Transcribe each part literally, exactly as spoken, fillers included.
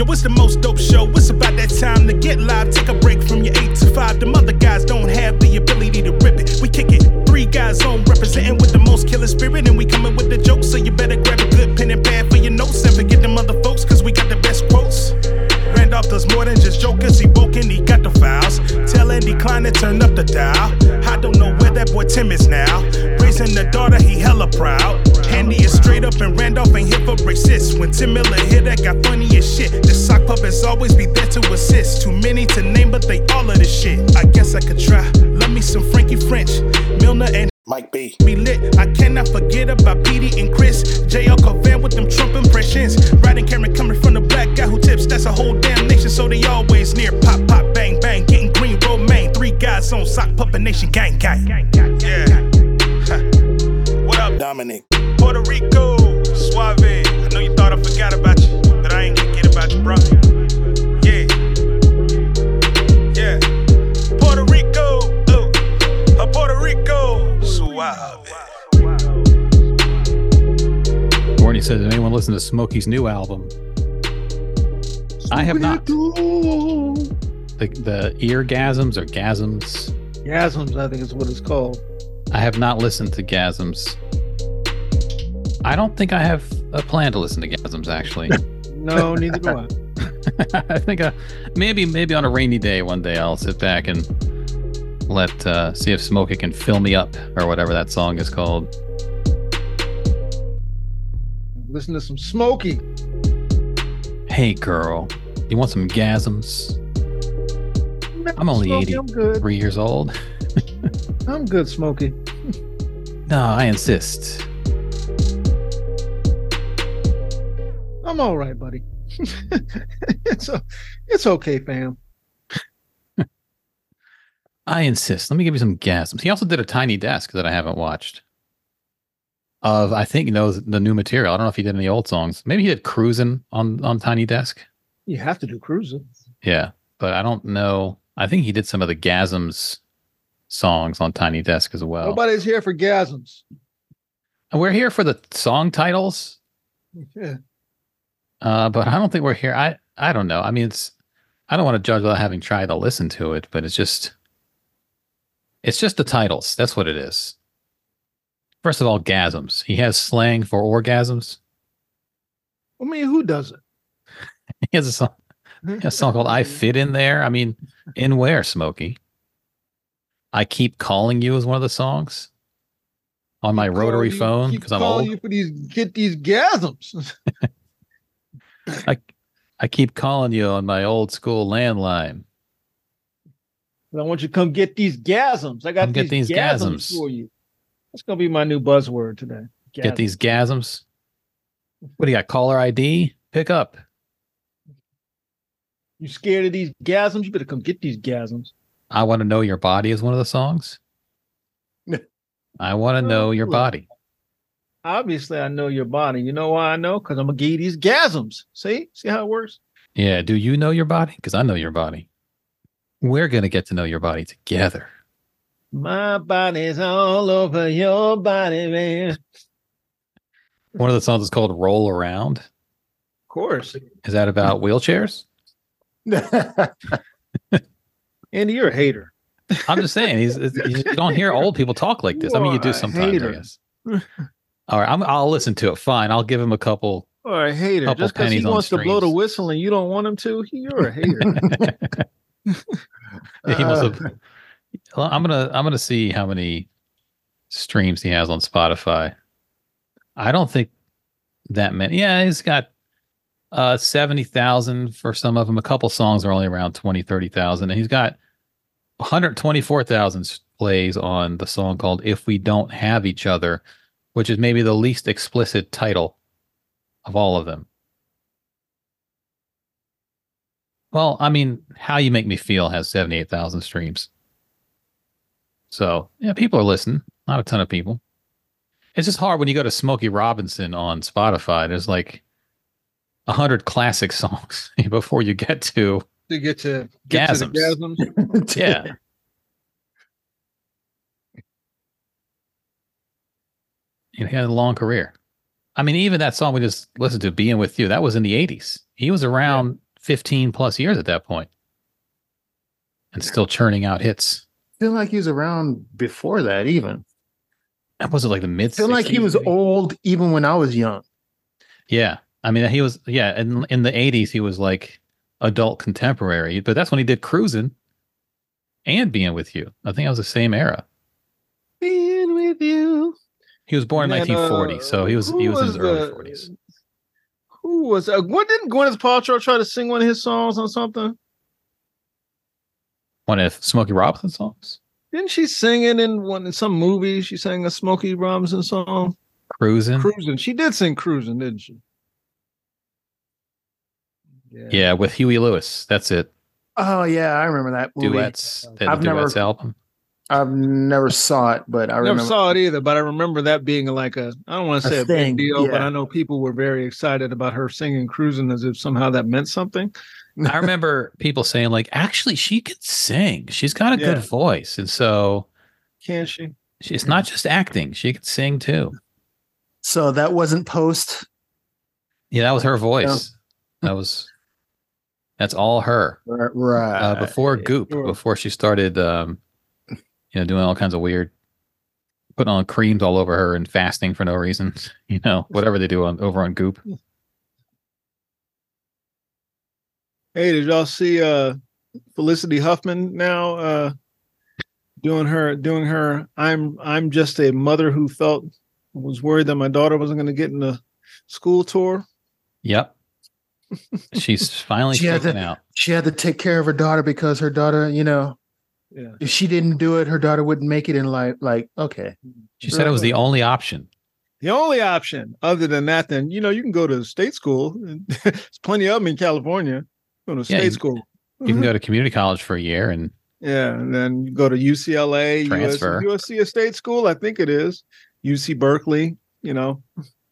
Yo, what's the most dope show? It's about that time to get live. Take a break from your eight to five. Them other guys don't have the ability to rip it. We kick it. Three guys on representing with the most killer spirit. And we coming with the jokes, so you better grab a good pen and pad for your notes. And forget them other folks, cause we got the best quotes. Randolph does more than just jokers. He woke and he got the files. Tell Andy Klein to turn up the dial. I don't know where that boy Tim is now. Raising the daughter, he hella proud. Andy is straight up and Randolph ain't here for racist. When Tim Miller hit, that got funny as shit. The sock puppets always be there to assist. Too many to name, but they all of this shit. I guess I could try. Love me some Frankie French, Milner and Mike B. Be lit. I cannot forget about Petey and Chris. J L Covan with them Trump impressions. Riding Cameron coming from the black guy who tips. That's a whole damn nation, so they always near. Pop, pop, bang, bang. Getting green, romaine. Three guys on sock puppet nation, gang, gang. Yeah. Huh. What up, Dominic? Puerto Rico, Suave. I know you thought I forgot about you, but I ain't gonna get about you, bro. Yeah. Yeah. Puerto Rico, oh. Puerto Rico, Suave. Warnie says, did anyone listen to Smokey's new album? I have not. The, the eargasms or gasms? Gasms, I think is what it's called. I have not listened to Gasms. I don't think I have a plan to listen to Gasms, actually. No, neither do I. I think uh, maybe maybe on a rainy day one day I'll sit back and let uh, see if Smokey can fill me up or whatever that song is called. Listen to some Smokey. Hey girl, you want some Gasms? I'm only Smokey, I'm good. eighty-three years old. I'm good, Smokey. No, I insist. I'm all right, buddy. it's a, it's okay, fam. I insist. Let me give you some Gasms. He also did a Tiny Desk that I haven't watched. Of I think you know the new material. I don't know if he did any old songs. Maybe he did Cruising on on Tiny Desk. You have to do Cruising. Yeah, but I don't know. I think he did some of the Gasms songs on Tiny Desk as well. Nobody's here for Gasms. And we're here for the song titles. Yeah. Uh, but I don't think we're here. I, I don't know. I mean, it's, I don't want to judge without having tried to listen to it, but it's just, it's just the titles. That's what it is. First of all, gasms. He has slang for orgasms. I mean, who doesn't? He has a song, he has a song called I Fit In There. I mean, in where, Smokey? I Keep Calling You is one of the songs on my rotary you, phone because I'm old. You for these, get these gasms. I I keep calling you on my old school landline. I want you to come get these gasms. I got come these, get these gasms, gasms for you. That's gonna be my new buzzword today. Gasms. Get these gasms. What do you got? Caller I D? Pick up. You scared of these gasms? You better come get these gasms. I Want to Know Your Body is one of the songs. I want to know your body. Obviously, I know your body. You know why I know? Because I'm going to give you these gasms. See? See how it works? Yeah. Do you know your body? Because I know your body. We're going to get to know your body together. My body's all over your body, man. One of the songs is called Roll Around. Of course. Is that about wheelchairs? Andy, you're a hater. I'm just saying, he's, he's, you don't hear old people talk like this. You I mean, you do are a sometimes, hater. I guess. All right, I'm, I'll listen to it. Fine, I'll give him a couple. All right, hater. Couple Just because he pennies on wants to blow the streams. whistle and you don't want him to, you're a hater. Yeah, he must have. Well, I'm gonna I'm gonna see how many streams he has on Spotify. I don't think that many. Yeah, he's got uh seventy thousand for some of them. A couple songs are only around twenty, thirty thousand, and he's got one hundred twenty-four thousand plays on the song called If We Don't Have Each Other, which is maybe the least explicit title of all of them. Well, I mean, How You Make Me Feel has seventy-eight thousand streams. So, yeah, people are listening. Not a ton of people. It's just hard when you go to Smokey Robinson on Spotify. There's like a hundred classic songs before you get to to get to get gasms. To the gasms. Yeah. He had a long career. I mean, even that song we just listened to, Being With You, that was in the eighties. He was around fifteen plus years at that point, and still churning out hits. I feel like he was around before that even. Was it like the mid? I feel like he was maybe? old even when I was young. Yeah. I mean, he was, yeah. In, in the eighties, he was like adult contemporary, but that's when he did Cruising and Being With You. I think that was the same era. Being with you. He was born in And, nineteen forty, uh, so he was who he was, in was his early the- forties. Who was uh, what didn't Gwyneth Paltrow try to sing one of his songs on something? One of Smokey Robinson songs, Didn't she sing it in one in some movie? She sang a Smokey Robinson song. Cruising. Cruising. She did sing Cruising, didn't she? Yeah, with Huey Lewis. That's it. Oh yeah, I remember that movie. Duets. They had I've the Duets never- album. I've never saw it, but I I never remember. saw it either, but I remember that being like a I don't want to A say a, thing, big deal, but yeah. I know people were very excited about her singing Cruising as if somehow that meant something. I remember people saying, like, actually, she can sing. She's got a Yeah. good voice. And so Can she? she- it's not just acting. She can sing too. So that wasn't post. Yeah, that was her voice. That was, that's all her. Right. Uh, before Goop, Sure. before she started, um, you know, doing all kinds of weird, putting on creams all over her and fasting for no reason, you know, whatever they do on over on Goop. Hey, did y'all see uh Felicity Huffman now uh doing her doing her I'm I'm just a mother who felt was worried that my daughter wasn't going to get in the school tour. Yep. She's finally She had taken to- out. She had to take care of her daughter because her daughter, you know, Yeah. if she didn't do it, her daughter wouldn't make it in life. Like, okay. She said it was the only option. The only option other than that, then, you know, you can go to state school. There's plenty of them in California. Go to Yeah, state you- school. You can go to community college for a year and Yeah, and then you go to U C L A, U S, Transfer. U S C a state school, I think it is. U C Berkeley, you know.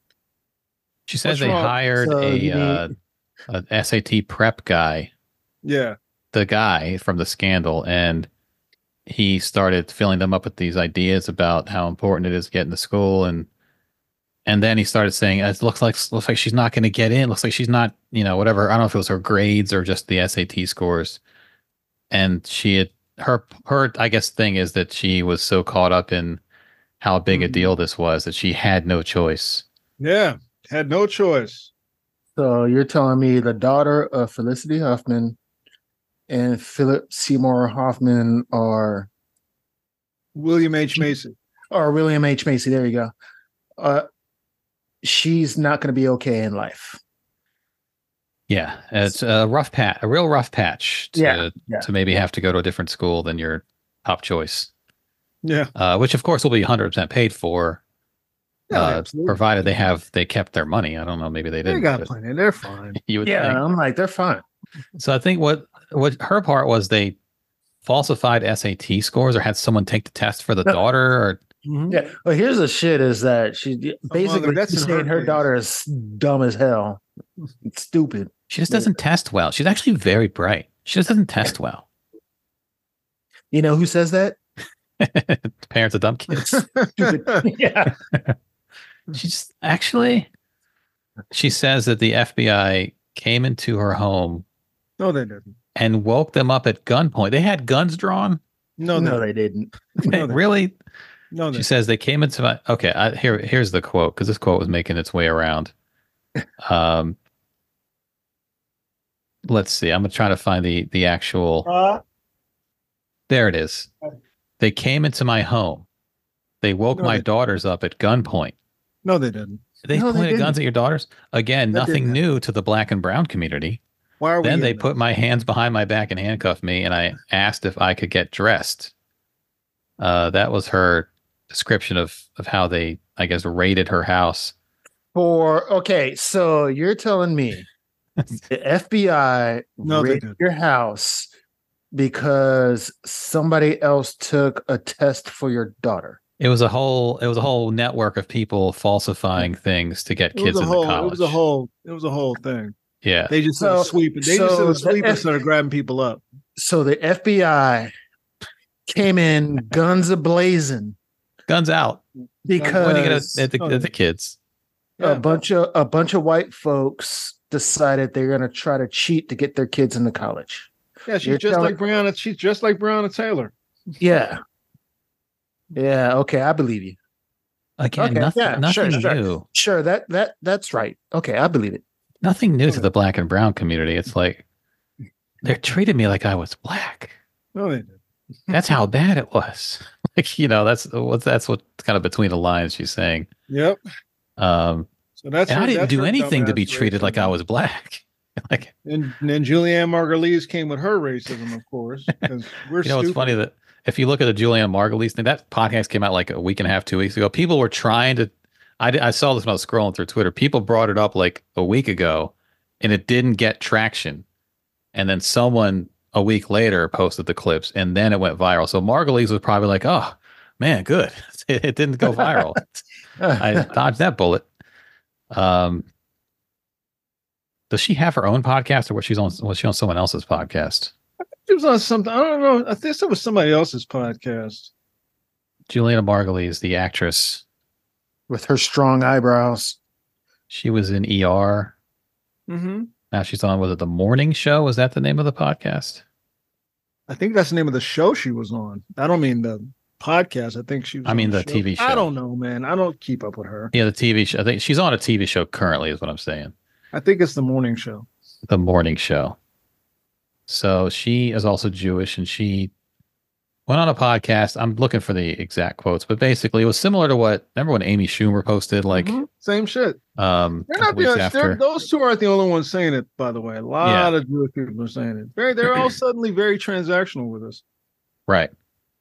she says What's they wrong? hired So a, you uh, a S A T prep guy, Yeah. the guy from the scandal, and he started filling them up with these ideas about how important it is to get into school, and and then he started saying it looks like looks like she's not going to get in. Looks like she's not, you know, whatever. I don't know if it was her grades or just the S A T scores. And she had her her I guess thing is that she was so caught up in how big a Mhm. deal this was that she had no choice. Yeah. Had no choice. So you're telling me the daughter of Felicity Huffman and Philip Seymour Hoffman are, William H. Macy. or William H. Macy. There you go. Uh, she's not going to be okay in life. Yeah, it's a rough patch, a real rough patch to Yeah, yeah. to maybe have to go to a different school than your top choice, Yeah. uh, which of course will be one hundred percent paid for, Yeah, uh, absolutely. provided they have they kept their money. I don't know, maybe they They didn't. got but plenty. They're fine. you would Yeah, think. I'm like, they're fine. So I think what what her part was they falsified S A T scores or had someone take the test for the No. daughter. Or Yeah. Well, here's the shit is that she basically that's she's in her saying her case. daughter is dumb as hell. It's stupid. she just doesn't test well. She's actually very bright. She just doesn't test well. You know who says that? Parents of dumb kids. Stupid. Yeah. She's actually, she says that the F B I came into her home No, they didn't. and woke them up at gunpoint. They had guns drawn. No, No, they, they didn't. No, they- Really? no, they She says they came into my. Okay, I, here here's the quote because this quote was making its way around. Um, let's see. I'm gonna try to find the the actual. Uh, There it is. They came into my home. They woke No, my they- daughters up at gunpoint. no, they didn't. They No, they pointed didn't. guns at your daughters. Again, They nothing didn't. new to the black and brown community. Why are we Then they in put my hands behind my back and handcuffed me, and I asked if I could get dressed. Uh, that was her description of of how they, I guess, raided her house. For okay, so you're telling me the F B I No, they raided didn't. your house because somebody else took a test for your daughter. It was a whole it was a whole network of people falsifying things to get It was kids a into whole. college. It was a whole. It was a whole thing. Yeah. They just So- started sweeping. They so just started the sweeping and F- started grabbing people up. So the F B I came in guns a blazing Guns out. because Pointing it at, at, the, Oh, at the kids. Yeah. a bunch of a bunch of white folks decided they're going to try to cheat to get their kids into college. Yeah, she's You're just telling- like Breonna. She's just like Breonna Taylor. Yeah. Yeah. Okay. I believe you. Again, Okay, nothing, yeah, nothing sure, sure. new. Sure. That, that, that's right. Okay. I believe it. Nothing new to the black and brown community. It's like they treated me like I was black. No, they did. That's how bad it was. Like, you know, that's what that's what kind of between the lines she's saying. Yep. Um, So that's and her- I didn't that's do her anything to be dumbass treated like I racism. was black. Like, And, and then Julianne Margulies came with her racism, of course. Because we're you know, it's stupid. funny that if you look at the Julianne Margulies thing, that podcast came out like a week and a half, two weeks ago. People were trying to. I, I saw this when I was scrolling through Twitter. People brought it up like a week ago, and it didn't get traction. And then someone a week later posted the clips, and then it went viral. So Margulies was probably like, "Oh man, good. It, it didn't go viral. I dodged that bullet." Um, does she have her own podcast, or was she on? Was she on someone else's podcast? She was on something. I don't know. I think it was somebody else's podcast. Juliana Margulies, the actress, With her strong eyebrows. she was in E R. Mm-hmm. Now she's on. Was it the Morning Show? Was that the name of the podcast? I think that's the name of the show she was on. I don't mean the podcast. I think she was I on mean the show. T V show. I don't know, man. I don't keep up with her. Yeah, the T V show. I think she's on a T V show currently, is what I'm saying. I think it's the morning show. The Morning Show. So she is also Jewish, and she went on a podcast. I'm looking for the exact quotes, but basically it was similar to what, remember when Amy Schumer posted, like, Mhm. Same shit. um, They're a not couple the weeks only, after. they're- those two aren't the only ones saying it, by the way. A lot of Jewish people are saying it. Very, they're all suddenly very transactional with us. Right.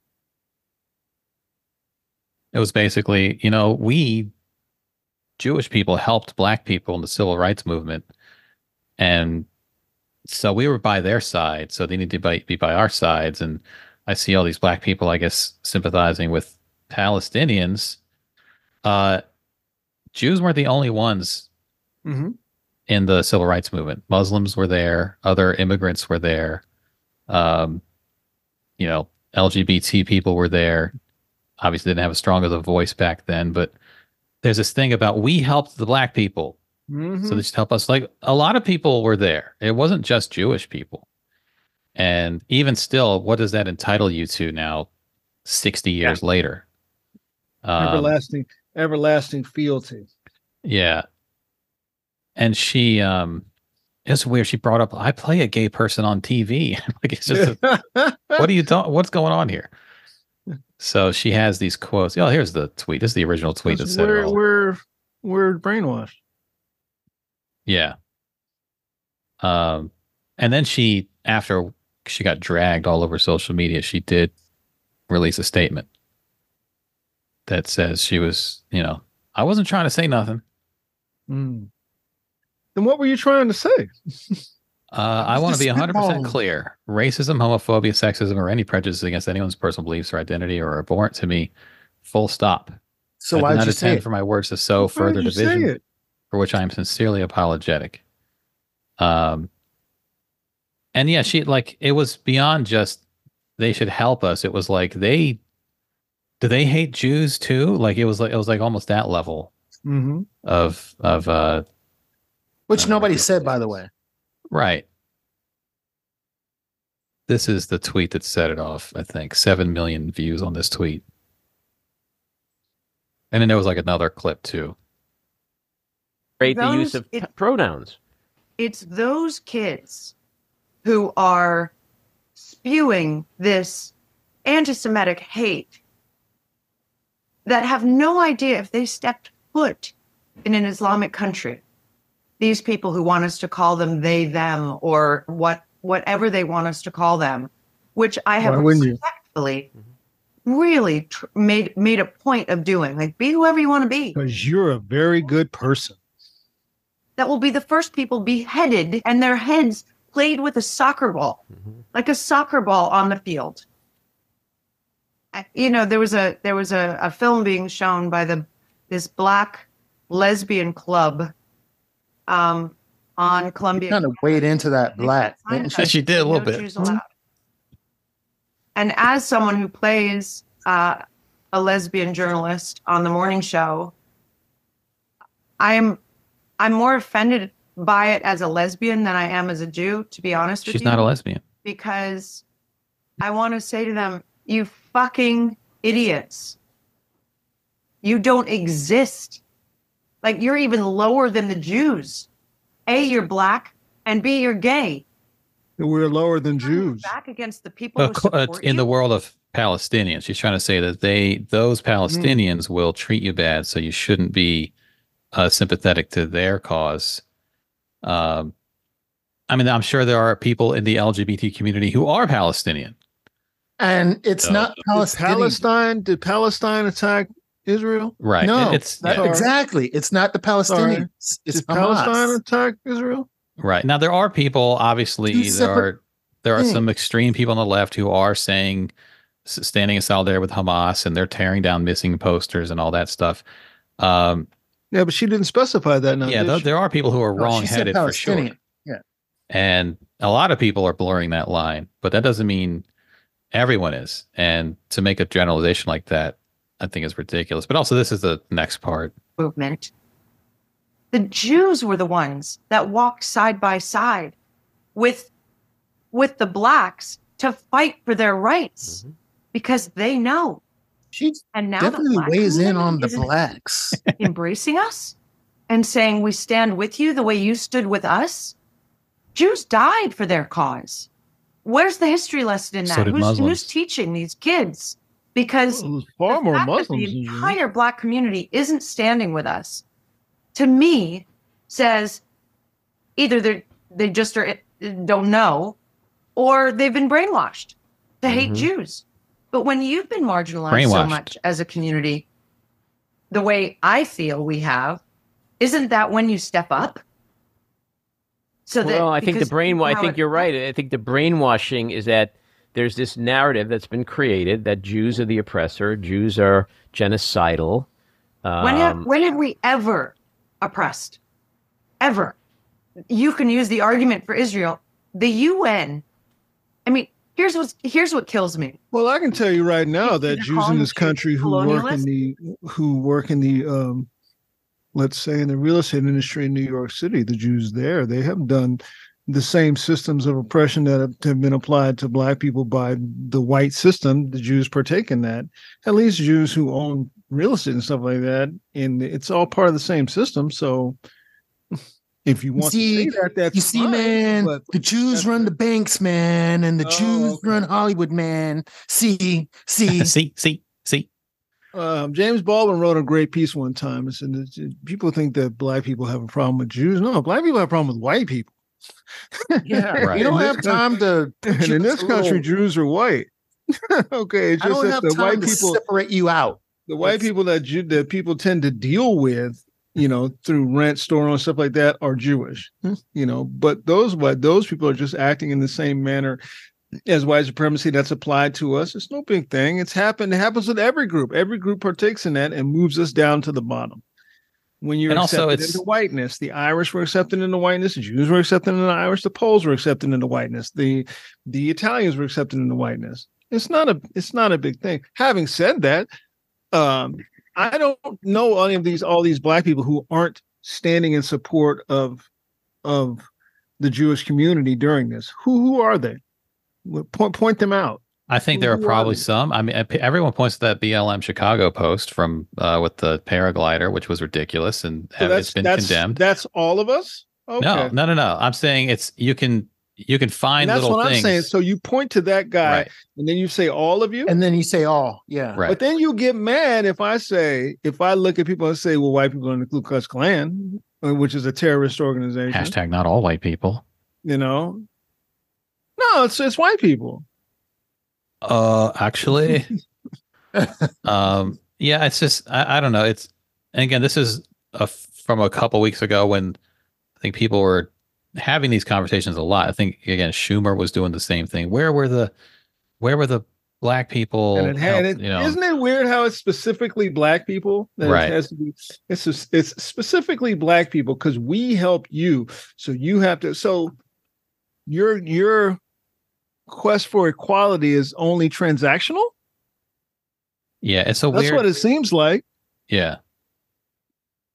It was basically, you know, we Jewish people helped black people in the civil rights movement. And so we were by their side. So they need to be, be by our sides. And I see all these black people, I guess, sympathizing with Palestinians. Uh, Jews weren't the only ones Mm-hmm. in the civil rights movement. Muslims were there. Other immigrants were there. Um, you know, L G B T people were there. Obviously didn't have as strong of a voice back then, but there's this thing about we helped the black people. Mm-hmm. So they just help us. Like a lot of people were there. It wasn't just Jewish people. And even still, what does that entitle you to now, sixty years later? Um, everlasting, everlasting fealty. Yeah. And she, um, it's weird. She brought up, I play a gay person on T V. Like, it's just, a, what are you talking? What's going on here? So she has these quotes. Oh, here's the tweet. This is the original tweet that said it we're, all. we're we're brainwashed. Yeah. Um, and then she, after she got dragged all over social media, she did release a statement that says she was, you know, I wasn't trying to say nothing. Mm. Then what were you trying to say? Uh, I want to be Just one hundred percent spitballing. clear. Racism, homophobia, sexism, or any prejudice against anyone's personal beliefs or identity are abhorrent to me. Full stop. So I do why'd not you say intend it? for my words to sow Why further did you say division, it? for which I am sincerely apologetic. Um, and yeah, she like it was beyond just they should help us. It was like they do they hate Jews too? Like it was like it was like almost that level Mm-hmm. of of uh Which Uh, nobody said, by the way. right. This is the tweet that set it off, I think. Seven million views on this tweet. And then there was like another clip too. Rate the use Those- of it- p- pronouns. It's those kids who are spewing this anti-Semitic hate that have no idea if they stepped foot in an Islamic country. These people who want us to call them they, them, or what, whatever they want us to call them, which I have Why wouldn't you? respectfully really tr- made made a point of doing. Like, be whoever you want to be. Because you're a very good person. That will be the first people beheaded and their heads played with a soccer ball, Mhm. like a soccer ball on the field. I- You know, there was a there was a, a film being shown by the this black lesbian club um, on Columbia. Kind of wade into that black. didn't she? She did a little No bit. Jews allowed. And as someone who plays uh, a lesbian journalist on the morning show, I am I'm more offended buy it as a lesbian than I am as a Jew, to be honest with you. She's not a lesbian. Because I want to say to them, you fucking idiots. You don't exist. Like, you're even lower than the Jews. A, you're black, and B, you're gay. We're lower than Jews. Back against the people who Of course, support in you? the world of Palestinians, she's trying to say that they, those Palestinians mm. will treat you bad, so you shouldn't be uh, sympathetic to their cause. Um, I mean, I'm sure there are people in the L G B T community who are Palestinian. And it's So- not Did Palestinian. Palestine, did Palestine attack Israel? Right. No, It's that- yeah, exactly. It's not the Palestinians. It's Did Palestine Hamas. attack Israel? right. Now there are people, obviously, Two there separate are there are things. some extreme people on the left who are saying s- standing in solidarity with Hamas, and they're tearing down missing posters and all that stuff. Um, Yeah, but she didn't specify that. Now, yeah, did th- she? there are people who are No, she said wrong-headed for sure. Palestinian. And a lot of people are blurring that line, but that doesn't mean everyone is. And to make a generalization like that, I think is ridiculous. But also, this is the next part. Movement. The Jews were the ones that walked side by side with with the blacks to fight for their rights Mhm. because they know. She And now the definitely black weighs in community on the isn't blacks. embracing us and saying we stand with you the way you stood with us. Jews died for their cause. Where's the history lesson in that? So did who's, Muslims. who's teaching these kids? Because Well, there's far the more fact that Muslims the than Jews. entire black community isn't standing with us, to me, says either they they just are, don't know, or they've been brainwashed to hate Mhm. Jews. But when you've been marginalized so Brainwashed. much as a community, the way I feel we have, isn't that when you step up? So that Well, I think the because brain. people I have think it- you're right. I think the brainwashing is that there's this narrative that's been created that Jews are the oppressor, Jews are genocidal. Um, When have, when have we ever oppressed? Ever? You can use the argument for Israel. The U N. I mean, here's what here's what kills me. Well, I can tell you right now They're that Jews in calling this Jews country who work in colonialists? the who work in the um, let's say in the real estate industry in New York City, the Jews there, they have done the same systems of oppression that have, have been applied to black people by the white system. The Jews partake in that. At least Jews who own real estate and stuff like that, and it's all part of the same system. So, if you want see, to say that, that's You see, fine, man, but the Jews that's- run the banks, man, and the Oh, Jews okay. run Hollywood, man. See, see. see, see, see. Um, James Baldwin wrote a great piece one time and said that people think that black people have a problem with Jews. No, black people have a problem with white people. Yeah, Right. we don't In have this time to. put And you in this a country, little- Jews are white. Okay, it's I just don't that have the time white to people, separate you out. the white It's- people that Jew, that people tend to deal with, you know, through rent, store, and stuff like that, are Jewish. You know, but those white those people are just acting in the same manner as white supremacy that's applied to us. It's no big thing. It's happened. It happens with every group. Every group partakes in that and moves us down to the bottom. When you're And also accepted it's- into whiteness, the Irish were accepted into whiteness, the Jews were accepted into Irish, the Poles were accepted into whiteness, the the Italians were accepted into whiteness. It's not a it's not a big thing. Having said that, um, I don't know any of these all these black people who aren't standing in support of of the Jewish community during this. Who who are they? Well, Point point them out. I think there are Who are probably they? some. I mean, uh, everyone points to that B L M Chicago post from uh, with the paraglider, which was ridiculous, and So uh, that's it's been that's condemned. that's all of us. Okay. No, no, no, no. I'm saying it's you can you can And find that's little what things. I'm saying. So you point to that guy, Right. and then you say all of you. And then you say, "Oh, yeah." Right. But then you get mad if I say, if I look at people and say, well, white people are in the Ku Klux Klan, uh, which is a terrorist organization. Hashtag not all white people. You know, no, it's it's white people. Uh, actually, um, yeah, it's just I, I don't know. It's and again, this is a, from a couple weeks ago when I think people were having these conversations a lot. I think again, Schumer was doing the same thing. Where were the where were the black people? And it had help- it. you know, Isn't it weird how it's specifically black people that Right. it has to be? It's just, it's specifically black people because we help you, so you have to. So your your quest for equality is only transactional. yeah, it's a That's weird. what it seems like. Yeah.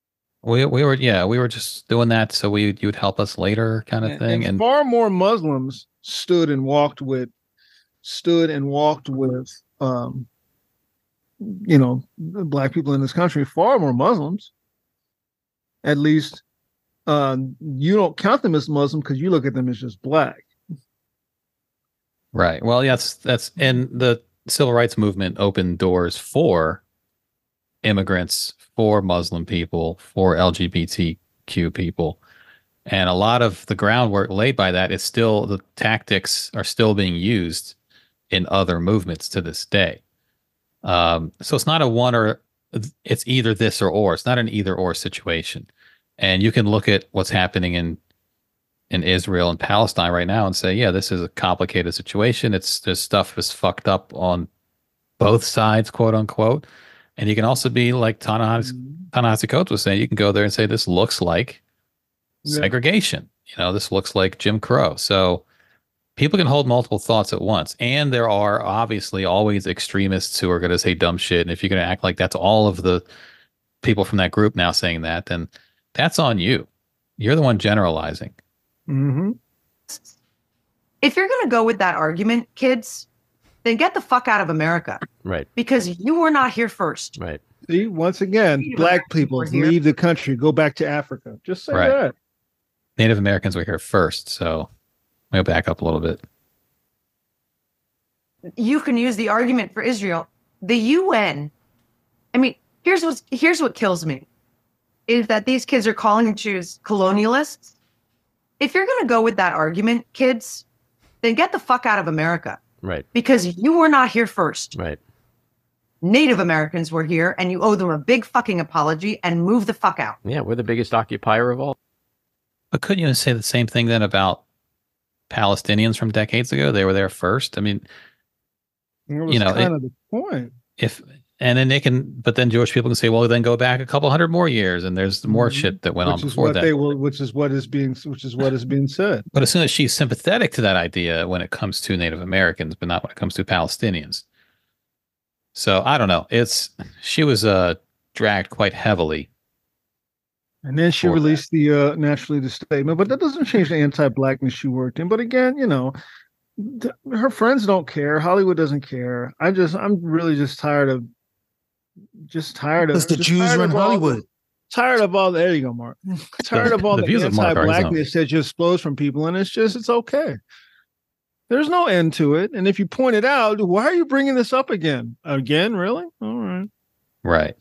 We we were yeah we were just doing that so we you would help us later kind of And, thing. and And far more Muslims stood and walked with, stood and walked with, um, you know, black people in this country. Far more Muslims. At least, uh, you don't count them as Muslim because you look at them as just black. right. Well, yes, that's and the civil rights movement opened doors for immigrants, for Muslim people, for L G B T Q people. And a lot of the groundwork laid by that is still, the tactics are still being used in other movements to this day. Um, so it's not a one or, it's either this or or. It's not an either or situation. And you can look at what's happening in in Israel and Palestine right now and say, yeah, this is a complicated situation. It's there's stuff is fucked up on both sides, quote unquote. And you can also be like Ta-Nehisi Ta-Nehisi Coates was saying, you can go there and say this looks like Yeah. segregation. You know, this looks like Jim Crow. So people can hold multiple thoughts at once. And there are obviously always extremists who are going to say dumb shit. And if you're going to act like that's all of the people from that group now saying that, then that's on you. You're the one generalizing. Mm-hmm. If you're going to go with that argument, kids, then get the fuck out of America Right. because you were not here first. Right. See, once again, Native black Americans people were here. leave the country, go back to Africa. Just say Right. that. Native Americans were here first. So let me back up a little bit. You can use the argument for Israel. The U N, I mean, here's what's, here's what kills me, is that these kids are calling and choose colonialists. If you're going to go with that argument, kids, then get the fuck out of America Right. because you were not here first. Right. Native Americans were here and you owe them a big fucking apology and move the fuck out. Yeah, we're the biggest occupier of all. But couldn't you say the same thing then about Palestinians from decades ago? They were there first. I mean, That was You know, kind it- of the point. if and then they can, but then Jewish people can say, well, then go back a couple hundred more years, and there's more Mhm. shit that went on Which is before what that. they will, which is what is being, which is what is being said. But as soon as she's sympathetic to that idea when it comes to Native Americans, but not when it comes to Palestinians. So I don't know. It's she was uh, dragged quite heavily. And then she For released the uh, naturally the statement, but that doesn't change the anti-blackness she worked in. But again, you know, th- her friends don't care. Hollywood doesn't care. I just, I'm really just tired of, just tired of. Because the just Jews tired run of all- Hollywood. Tired of all. There you go, Mark. Tired of all the the, views of Mark are his own. anti-blackness that just flows from people, and it's just, it's okay. There's no end to it. And if you point it out, why are you bringing this up again? Again, really? All right. Right.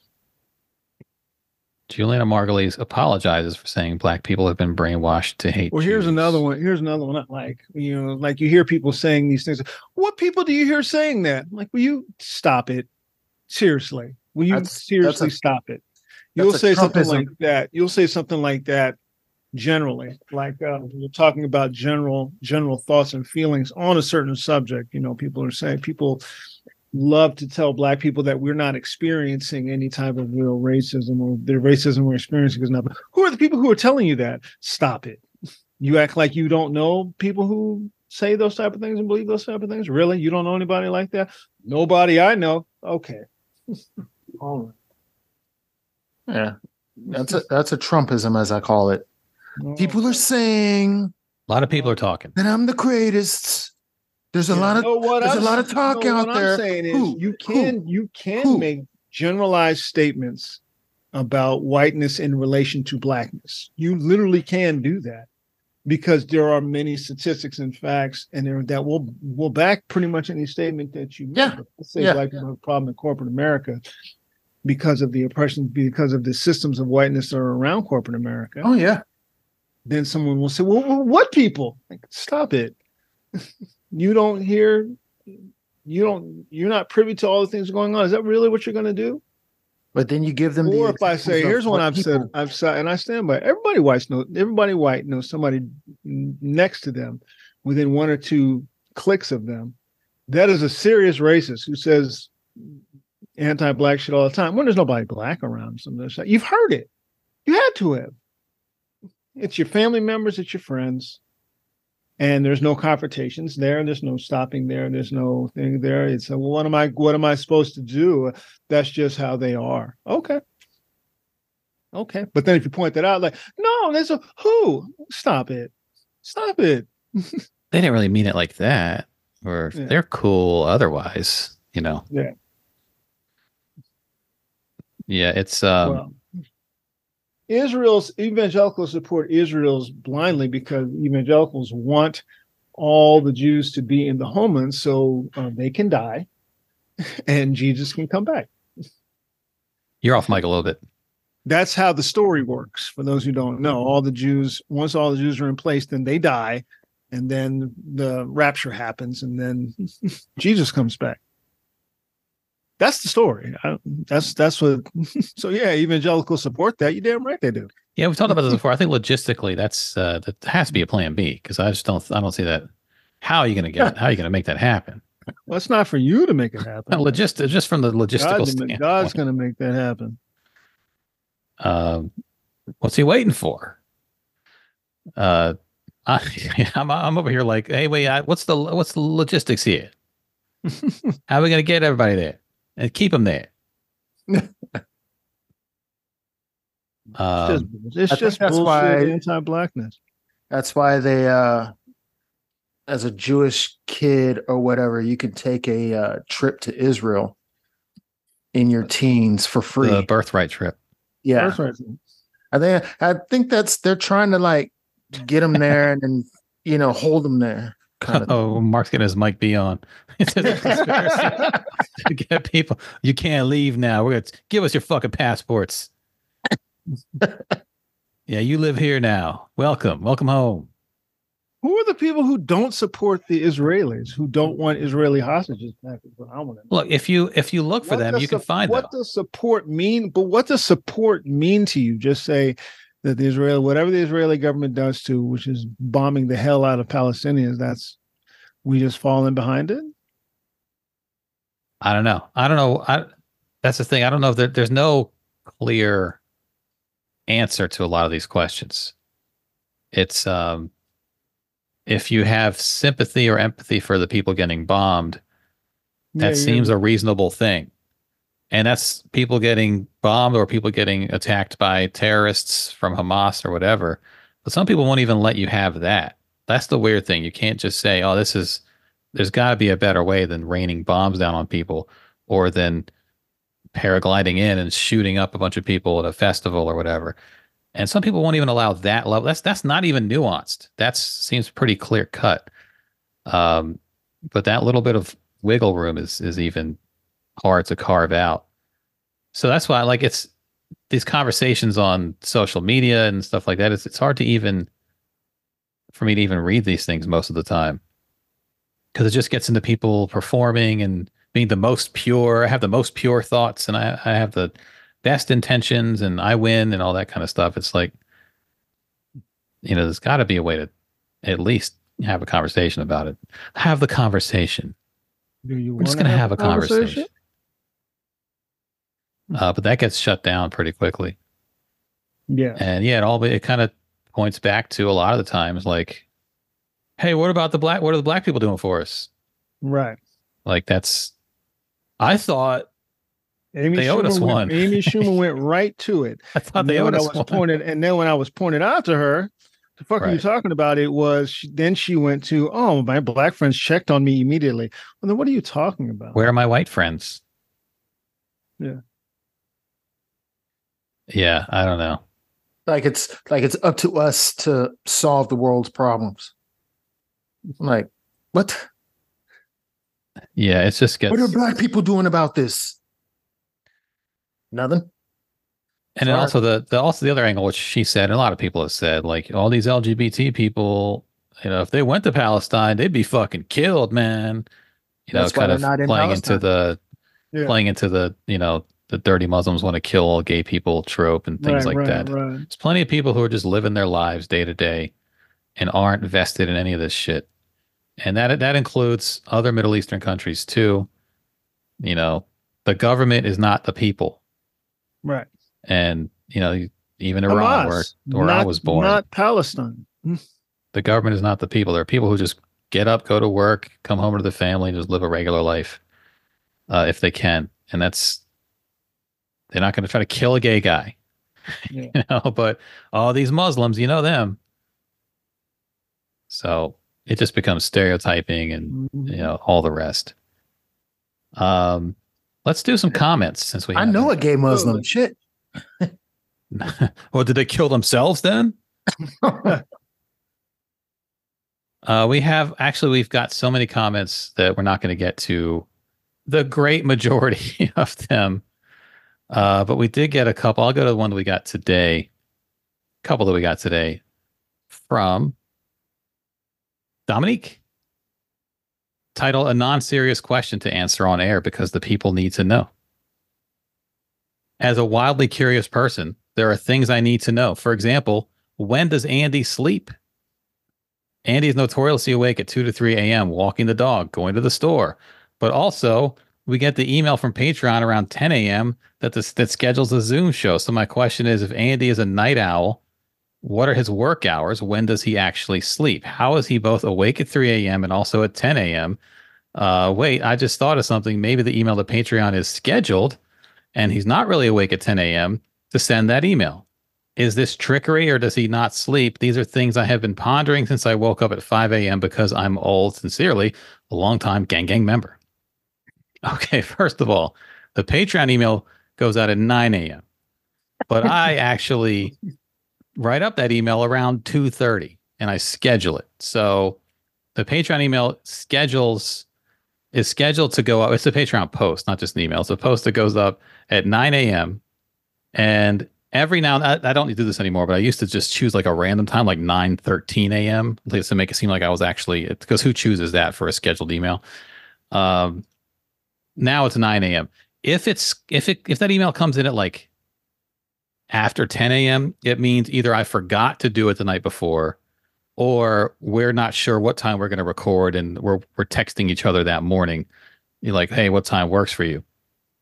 Juliana Margulies apologizes for saying black people have been brainwashed to hate. Well, here's Jews. another one. Here's another one. I like, you know, like you hear people saying these things. What people do you hear saying that? Like, will you stop it? Seriously. Will you That's- seriously that's a- stop it? You'll a say something Trumpism. like that. You'll say something like that generally. Like uh, you're talking about general general thoughts and feelings on a certain subject. You know, people are saying people love to tell black people that we're not experiencing any type of real racism, or the racism we're experiencing is not. Who are the people who are telling you that? Stop it. You act like you don't know people who say those type of things and believe those type of things. Really? You don't know anybody like that? Nobody I know. Okay. All right. Yeah, that's a that's a Trumpism, as I call it. People are saying A lot of people are talking. that I'm the greatest. There's a lot of know what there's a I'm- lot of talk you know out what there. I'm saying is Who? you can you can Who? make generalized statements about whiteness in relation to blackness. You literally can do that because there are many statistics and facts, and there that will will back pretty much any statement that you make. Yeah. Let's say Yeah. black people have a problem in corporate America because of the oppression, because of the systems of whiteness that are around corporate America. Oh yeah, Then someone will say, well, well, what people? Like, stop it. You don't hear, you don't, you're not privy to all the things going on. Is that really what you're going to do? but then you give them. the Or if I examples say, of here's one what I've said, people- I've said, and I stand by it. Everybody white knows, everybody white knows somebody n- next to them within one or two clicks of them. That is a serious racist who says anti-black shit all the time when there's nobody black around. Some of this stuff. You've heard it. You had to have. It's your family members, it's your friends. And there's no confrontations there. There's no stopping there. There's no thing there. It's a, well, what am I, what am I supposed to do? That's just how they are. Okay. Okay. But then if you point that out, like, no, there's a who? Stop it. Stop it. They didn't really mean it like that. Or Yeah. they're cool otherwise, you know. Yeah. Yeah, it's um Well, Israel's evangelicals support Israel's blindly because evangelicals want all the Jews to be in the homeland so uh, they can die and Jesus can come back. you're off mic a little bit. That's how the story works. For those who don't know, all the Jews, once all the Jews are in place, then they die, and then the rapture happens, and then Jesus comes back. That's the story. I, that's that's what. So yeah, evangelicals support that. You damn right they do. Yeah, we've talked about this before. I think logistically, that's uh, that has to be a plan B because I just don't I don't see that. How are you going to get? How are you going to make that happen? Well, it's not for you to make it happen. Logist, just from the logistical God, standpoint. God's going to make that happen. Um, what's he waiting for? Uh, I, I'm I'm over here like, hey, wait, I, what's the what's the logistics here? How are we going to get everybody there and keep them there? um, it's just, it's I just think that's bullshit why- anti-blackness. That's why they, uh, as a Jewish kid or whatever, you can take a uh, trip to Israel in your teens for free. the birthright trip. yeah, That's right. I think I think that's they're trying to like get them there and then you know hold them there. Kind of. Oh, Mark's getting his mic B on. It's a conspiracy to get people. You can't leave now. We're gonna give us your fucking passports. Yeah, you live here now. Welcome, welcome home. Who are the people who don't support the Israelis, who don't want Israeli hostages back? Is what I want to know. Look, if you if you look for What them, does you can sup- find what them. does support mean? But what does support mean to you? Just say that the Israel, whatever the Israeli government does to, which is bombing the hell out of Palestinians, that's we just falling behind it. I don't know. I don't know. I, that's the thing. I don't know if there, there's no clear answer to a lot of these questions. It's um, if you have sympathy or empathy for the people getting bombed, that Yeah, seems yeah. a reasonable thing. And that's people getting bombed or people getting attacked by terrorists from Hamas or whatever. But some people won't even let you have that. That's the weird thing. You can't just say, oh, this is, there's got to be a better way than raining bombs down on people or than paragliding in and shooting up a bunch of people at a festival or whatever. And some people won't even allow that level. That's that's not even nuanced. That seems pretty clear cut. Um, but that little bit of wiggle room is is even hard to carve out. So that's why, like, it's these conversations on social media and stuff like that. It's it's hard to even for me to even read these things most of the time because it just gets into people performing and being the most pure. I have the most pure thoughts, and I I have the best intentions and I win and all that kind of stuff. It's like, you know, there's got to be a way to at least have a conversation about it. Have the conversation. Do you We're just wanna going to have a conversation. Uh, but that gets shut down pretty quickly. Yeah. And yeah, it all it kind of points back to a lot of the times like, hey, what about the black, what are the black people doing for us? Right. Like that's, I thought, Amy They owed Schumer us went, one. Amy Schumer went right to it. I thought And they then owed when I us was one. pointed, and then when I was pointed out to her, the fuck are you Right. talking about? It was she, then she went to, oh, my black friends checked on me immediately. Well, then what are you talking about? Where are my white friends? Yeah. Yeah, I don't know. Like it's like it's up to us to solve the world's problems. Like, what? Yeah, it's just gets What are black people doing about this? Nothing. and then Sorry. also the, the also the other angle, which she said, and a lot of people have said, like all these L G B T people, you know, if they went to Palestine, they'd be fucking killed, man. You know, That's why kind they're of not in playing into Palestine. the Yeah. playing into the, you know, the dirty Muslims want to kill all gay people trope and things right, like right, that. Right. There's plenty of people who are just living their lives day to day and aren't vested in any of this shit. And that that includes other Middle Eastern countries too. You know, the government is not the people. Right. And, you know, even Iran, where, Hamas, where I not- was born, Not Palestine. the government is not the people. There are people who just get up, go to work, come home to the family, and just live a regular life uh, if they can. And that's, they're not going to try to kill a gay guy. Yeah. You know, but all these Muslims, you know them. So it just becomes stereotyping and Mhm. you know all the rest. Um, let's do some comments since we. I have know them. a gay Muslim. Totally. Shit. Well, did they kill themselves then? Uh, we have actually we've got so many comments that we're not going to get to the great majority of them. Uh, but we did get a couple. I'll go to the one that we got today. A couple that we got today from Dominique. Title: A non-serious question to answer on air because the people need to know. As a wildly curious person, there are things I need to know. For example, when does Andy sleep? Andy is notoriously awake at two to three a.m., walking the dog, going to the store. But also, we get the email from Patreon around ten a.m. that this, that schedules a Zoom show. So my question is, if Andy is a night owl, what are his work hours? When does he actually sleep? How is he both awake at three a.m. and also at ten a.m.? Uh, wait, I just thought of something. Maybe the email to Patreon is scheduled, and he's not really awake at ten a.m. to send that email. Is this trickery or does he not sleep? These are things I have been pondering since I woke up at five a.m. because I'm old. Sincerely, a longtime Gang Gang member. Okay, first of all, the Patreon email goes out at nine a.m. But I actually write up that email around two thirty and I schedule it. So the Patreon email schedules is scheduled to go up. It's a Patreon post, not just an email. It's a post that goes up at nine a.m. And every now and I, I don't do this anymore, but I used to just choose like a random time, like nine thirteen a.m. to make it seem like I was actually, because who chooses that for a scheduled email? Um, now it's nine a.m. If it's if it if that email comes in at like after ten a.m., it means either I forgot to do it the night before, or we're not sure what time we're going to record, and we're we're texting each other that morning. You're like, hey, what time works for you?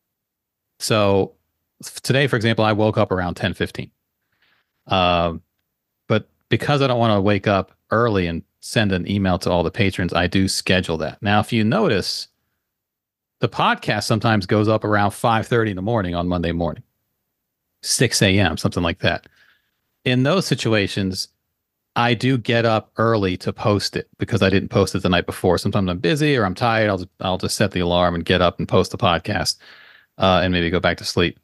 So today, for example, I woke up around ten fifteen. Um, but because I don't want to wake up early and send an email to all the patrons, I do schedule that. Now, if you notice, the podcast sometimes goes up around five thirty in the morning on Monday morning, six a.m., something like that. In those situations, I do get up early to post it because I didn't post it the night before. Sometimes I'm busy or I'm tired. I'll just, I'll just set the alarm and get up and post the podcast uh, and maybe go back to sleep.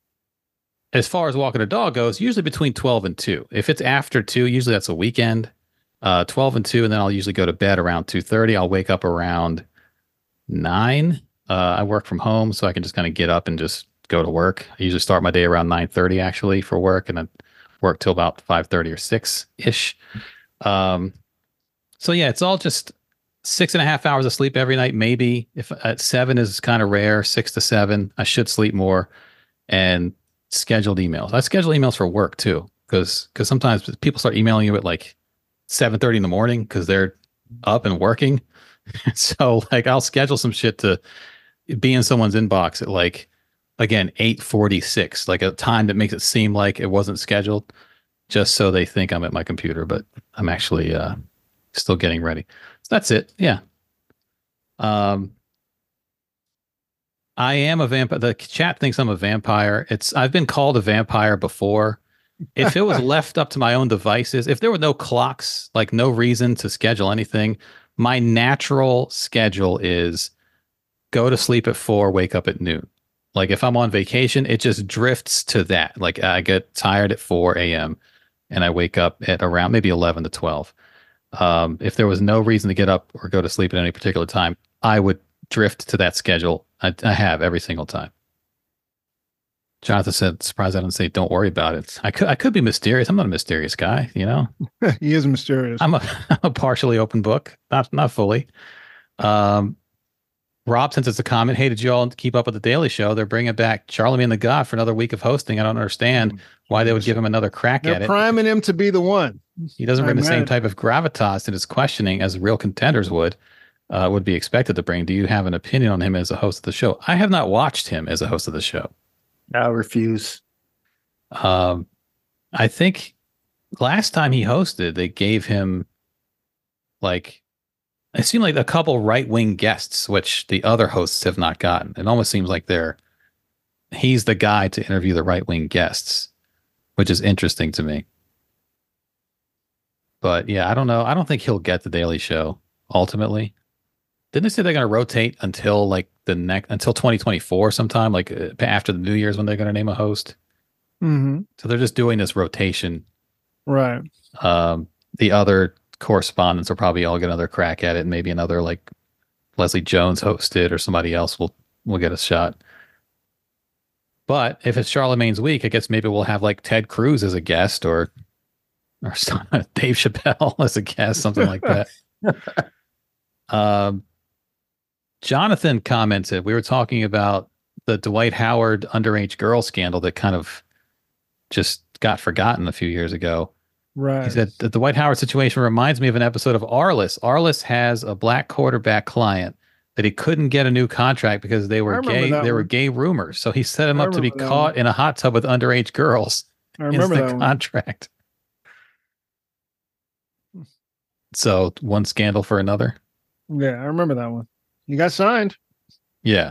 As far as walking a dog goes, usually between twelve and two. If it's after two, usually that's a weekend, uh, twelve and two, and then I'll usually go to bed around two thirty. I'll wake up around nine. Uh, I work from home, so I can just kind of get up and just go to work. I usually start my day around nine thirty actually for work, and then work till about five thirty or six-ish. Um, so yeah, it's all just six and a half hours of sleep every night, maybe. If at seven is kind of rare, six to seven, I should sleep more. And scheduled emails. I schedule emails for work too, because because sometimes people start emailing you at like seven thirty in the morning because they're up and working. So like I'll schedule some shit to be in someone's inbox at like, again, eight forty-six, like a time that makes it seem like it wasn't scheduled, just so they think I'm at my computer, but I'm actually uh, still getting ready. So that's it. Yeah. Um, I am a vampire. The chat thinks I'm a vampire. It's I've been called a vampire before. If it was left up to my own devices, if there were no clocks, like no reason to schedule anything, my natural schedule is go to sleep at four, wake up at noon. Like if I'm on vacation, it just drifts to that. Like I get tired at four a.m. and I wake up at around maybe eleven to twelve. Um, if there was no reason to get up or go to sleep at any particular time, I would drift to that schedule. I, I have every single time. Jonathan said, surprised I didn't say, don't worry about it. I could I could be mysterious. I'm not a mysterious guy, you know? He is mysterious. I'm a, I'm a partially open book, not not fully. Um, Rob sent us a comment. Hey, did you all keep up with the Daily Show? They're bringing back Charlemagne the God for another week of hosting. I don't understand why they would give him another crack They're at it. priming him to be the one. He doesn't bring I'm the same mad. type of gravitas in his questioning as real contenders would. Uh, would be expected to bring. Do you have an opinion on him as a host of the show? I have not watched him as a host of the show. I refuse. Um, I think last time he hosted, they gave him like, it seemed like a couple right wing guests, which the other hosts have not gotten. It almost seems like they're, he's the guy to interview the right wing guests. which is interesting to me. But yeah, I don't know. I don't think he'll get the Daily Show ultimately. Didn't they say they're going to rotate until like the next until twenty twenty-four sometime, like uh, after the New Year's when they're going to name a host? Mm-hmm. So they're just doing this rotation. Right. Um, the other correspondents will probably all get another crack at it. And maybe another like Leslie Jones hosted or somebody else will will get a shot. But if it's Charlemagne's week, I guess maybe we'll have like Ted Cruz as a guest or or some, Dave Chappelle as a guest, something like that. um, Jonathan commented, we were talking about the Dwight Howard underage girl scandal that kind of just got forgotten a few years ago. Right. He said that the Dwight Howard situation reminds me of an episode of Arliss. Arliss has a black quarterback client that he couldn't get a new contract because they were gay. There were gay rumors. So he set him I up to be caught one. in a hot tub with underage girls. I remember in that the one. contract. So one scandal for another. Yeah, I remember that one. You got signed. Yeah.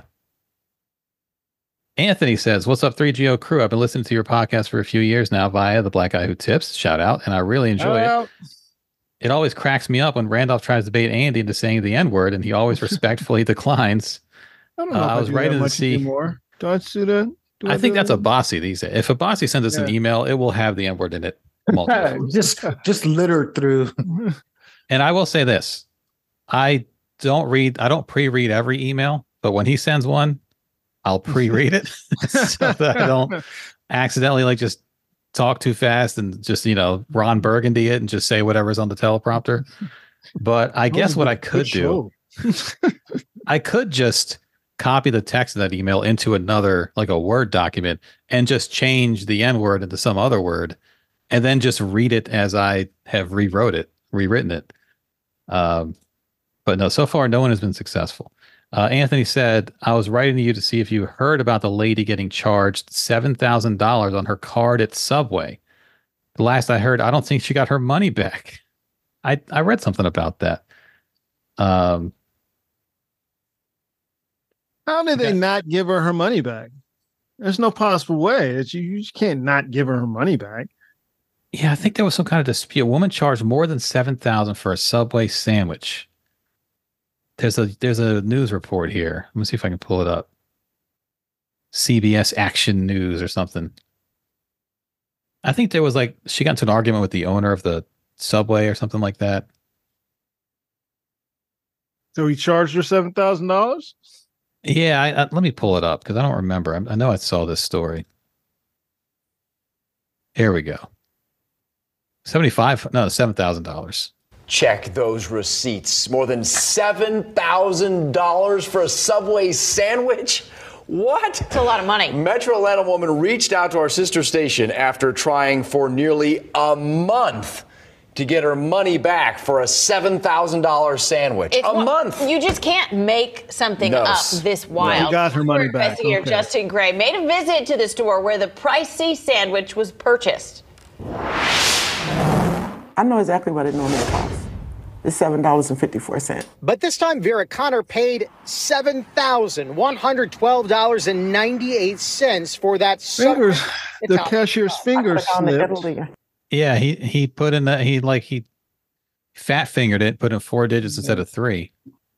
Anthony says, what's up, three G O crew? I've been listening to your podcast for a few years now via The Black Guy Who Tips. Shout out. And I really enjoy Shout it. out. It always cracks me up when Randolph tries to bait Andy into saying the N-word, and he always respectfully declines. I don't know. Uh, if I was do that writing to much see- anymore. Do I do that? Do I think do that's a that? bossy these days. If a bossy sends us an Yeah. email, it will have the N-word in it. multiple. just just littered through. And I will say this. I don't read, I don't pre-read every email, but when he sends one, I'll pre-read it so that I don't accidentally like just talk too fast and just, you know, Ron Burgundy it and just say whatever's on the teleprompter. But I guess what I could do, I could just copy the text of that email into another, like a Word document, and just change the N word into some other word, and then just read it as I have rewrote it, rewritten it. Um, but no, so far, no one has been successful. Uh, Anthony said, I was writing to you to see if you heard about the lady getting charged seven thousand dollars on her card at Subway. The last I heard, I don't think she got her money back. I, I read something about that. Um, How did they Okay. not give her her money back? There's no possible way that you, you just can't not give her her money back. yeah, I think there was some kind of dispute. A woman charged more than seven thousand dollars for a Subway sandwich. There's a there's a news report here. Let me see if I can pull it up. C B S Action News or something. I think there was like she got into an argument with the owner of the Subway or something like that. So he charged her seven thousand dollars. Yeah, I, I, let me pull it up because I don't remember. I, I know I saw this story. Here we go. Seventy-five? No, seven thousand dollars. Check those receipts. More than seven thousand dollars for a Subway sandwich? What? It's a lot of money. Metro Atlanta woman reached out to our sister station after trying for nearly a month to get her money back for a seven thousand dollars sandwich. It's a one- month. You just can't make something No. up this wild. She got her money back. Investigator Okay. Justin Gray made a visit to the store where the pricey sandwich was purchased. I know exactly what it normally costs. It's seven dollars and fifty-four cents. But this time, Vera Connor paid seven thousand one hundred twelve dollars and ninety-eight cents for that Fingers, Subway the Italian. cashier's fingers slipped. Yeah, he he put in that he like he fat fingered it, put in four digits instead of three.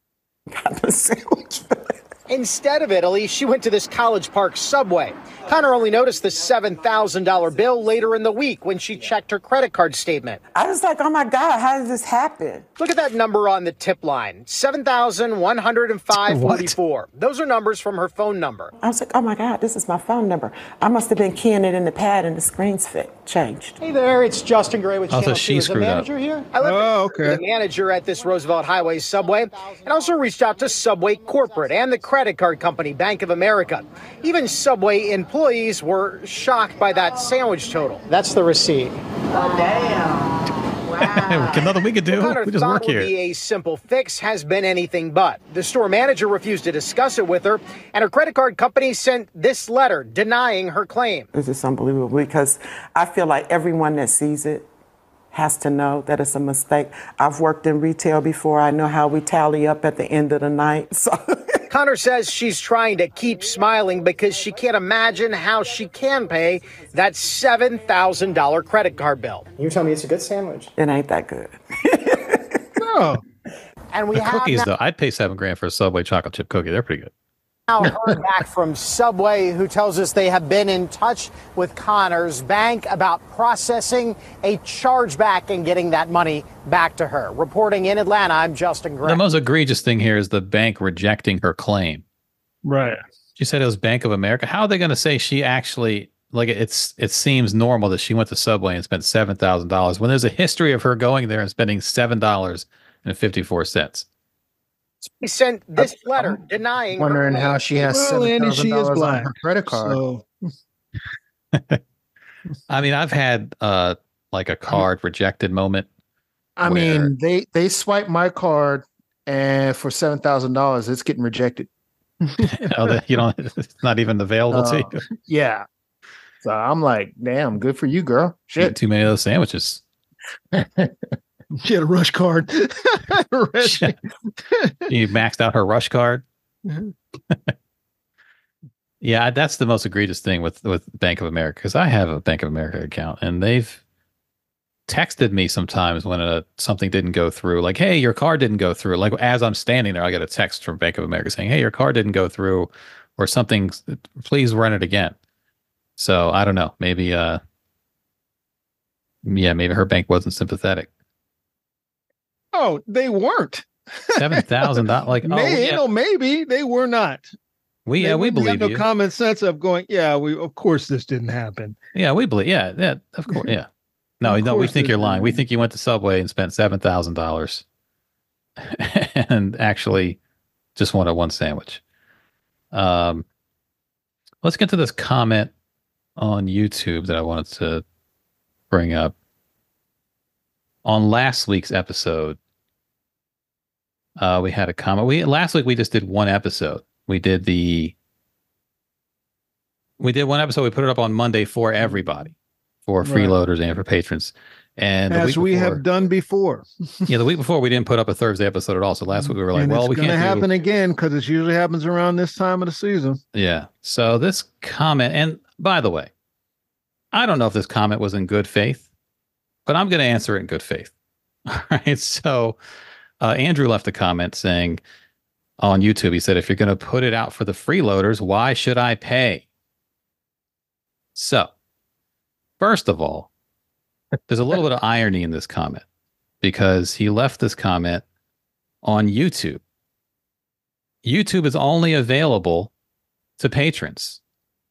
Instead of Italy, she went to this College Park Subway. Connor only noticed the seven thousand dollars bill later in the week when she checked her credit card statement. I was like, oh my God, how did this happen? Look at that number on the tip line, seven thousand one hundred five dollars and forty-four cents. Those are numbers from her phone number. I was like, oh my God, this is my phone number. I must have been keying it in the pad and the screen's fit changed. Hey there, it's Justin Gray with Oh, so Channel she two. Is the screwed up. manager here? I left Oh, it to okay. the manager at this Roosevelt Highway Subway and also reached out to Subway Corporate and the credit card company Bank of America. Even Subway employees were shocked by that sandwich total. That's the receipt. Oh, damn. Wow. Nothing we could do. Connor We just thought work would here. be a simple fix has been anything but. The store manager refused to discuss it with her, and her credit card company sent this letter denying her claim. This is unbelievable because I feel like everyone that sees it has to know that it's a mistake. I've worked in retail before. I know how we tally up at the end of the night. So Connor says she's trying to keep smiling because she can't imagine how she can pay that seven thousand dollars credit card bill. You tell me it's a good sandwich. It ain't that good. No. And we The have cookies, now- though, I'd pay seven grand for a Subway chocolate chip cookie. They're pretty good. now heard back from Subway, who tells us they have been in touch with Connor's bank about processing a chargeback and getting that money back to her. Reporting in Atlanta, I'm Justin Gray. The most egregious thing here is the bank rejecting her claim. Right. She said it was Bank of America. How are they going to say she actually, like, it's it seems normal that she went to Subway and spent seven thousand dollars when there's a history of her going there and spending seven dollars and fifty-four cents. He sent this letter denying. Wondering her how she has Well, seven Andy, thousand she is dollars on black. her credit card. So I mean, I've had uh like a card rejected moment. I where- mean, they they swipe my card, and for seven thousand dollars, it's getting rejected. you know, that you don't, it's not even available to Uh, you. Yeah. So I'm like, damn, good for you, girl. She had Shit. too many of those sandwiches. she had a rush card. Rush- You maxed out her rush card. Mhm. Yeah, that's the most egregious thing with with Bank of America, because I have a Bank of America account, and they've texted me sometimes when a, something didn't go through, like, hey, your card didn't go through. Like, as I'm standing there, I get a text from Bank of America saying, hey, your card didn't go through, or something, please run it again. So I don't know, maybe uh yeah, maybe her bank wasn't sympathetic. Oh, they weren't. Seven thousand dollars, like, oh May, yeah, no, maybe they were not. we They yeah, we wouldn't have believe no you. common sense of going, yeah, we of course this didn't happen. Yeah, we believe. Yeah, yeah, of course. Yeah. No, Of no, we course think it you're lying. We is. think you went to Subway and spent seven thousand dollars, and actually just wanted one sandwich. Um, let's get to this comment on YouTube that I wanted to bring up. On last week's episode, uh, we had a comment. We last week we just did one episode. We did the we did one episode. We put it up on Monday for everybody, for Right. freeloaders and for patrons. And the As week we before- have done before. yeah, the week before we didn't put up a Thursday episode at all. So last week we were like, and well, it's we gonna can't do- happen again because it usually happens around this time of the season. Yeah. So this comment, and by the way, I don't know if this comment was in good faith, but I'm going to answer it in good faith. All right. So uh, Andrew left a comment saying on YouTube, he said, if you're going to put it out for the freeloaders, why should I pay? So, first of all, there's a little bit of irony in this comment because he left this comment on YouTube. YouTube is only available to patrons.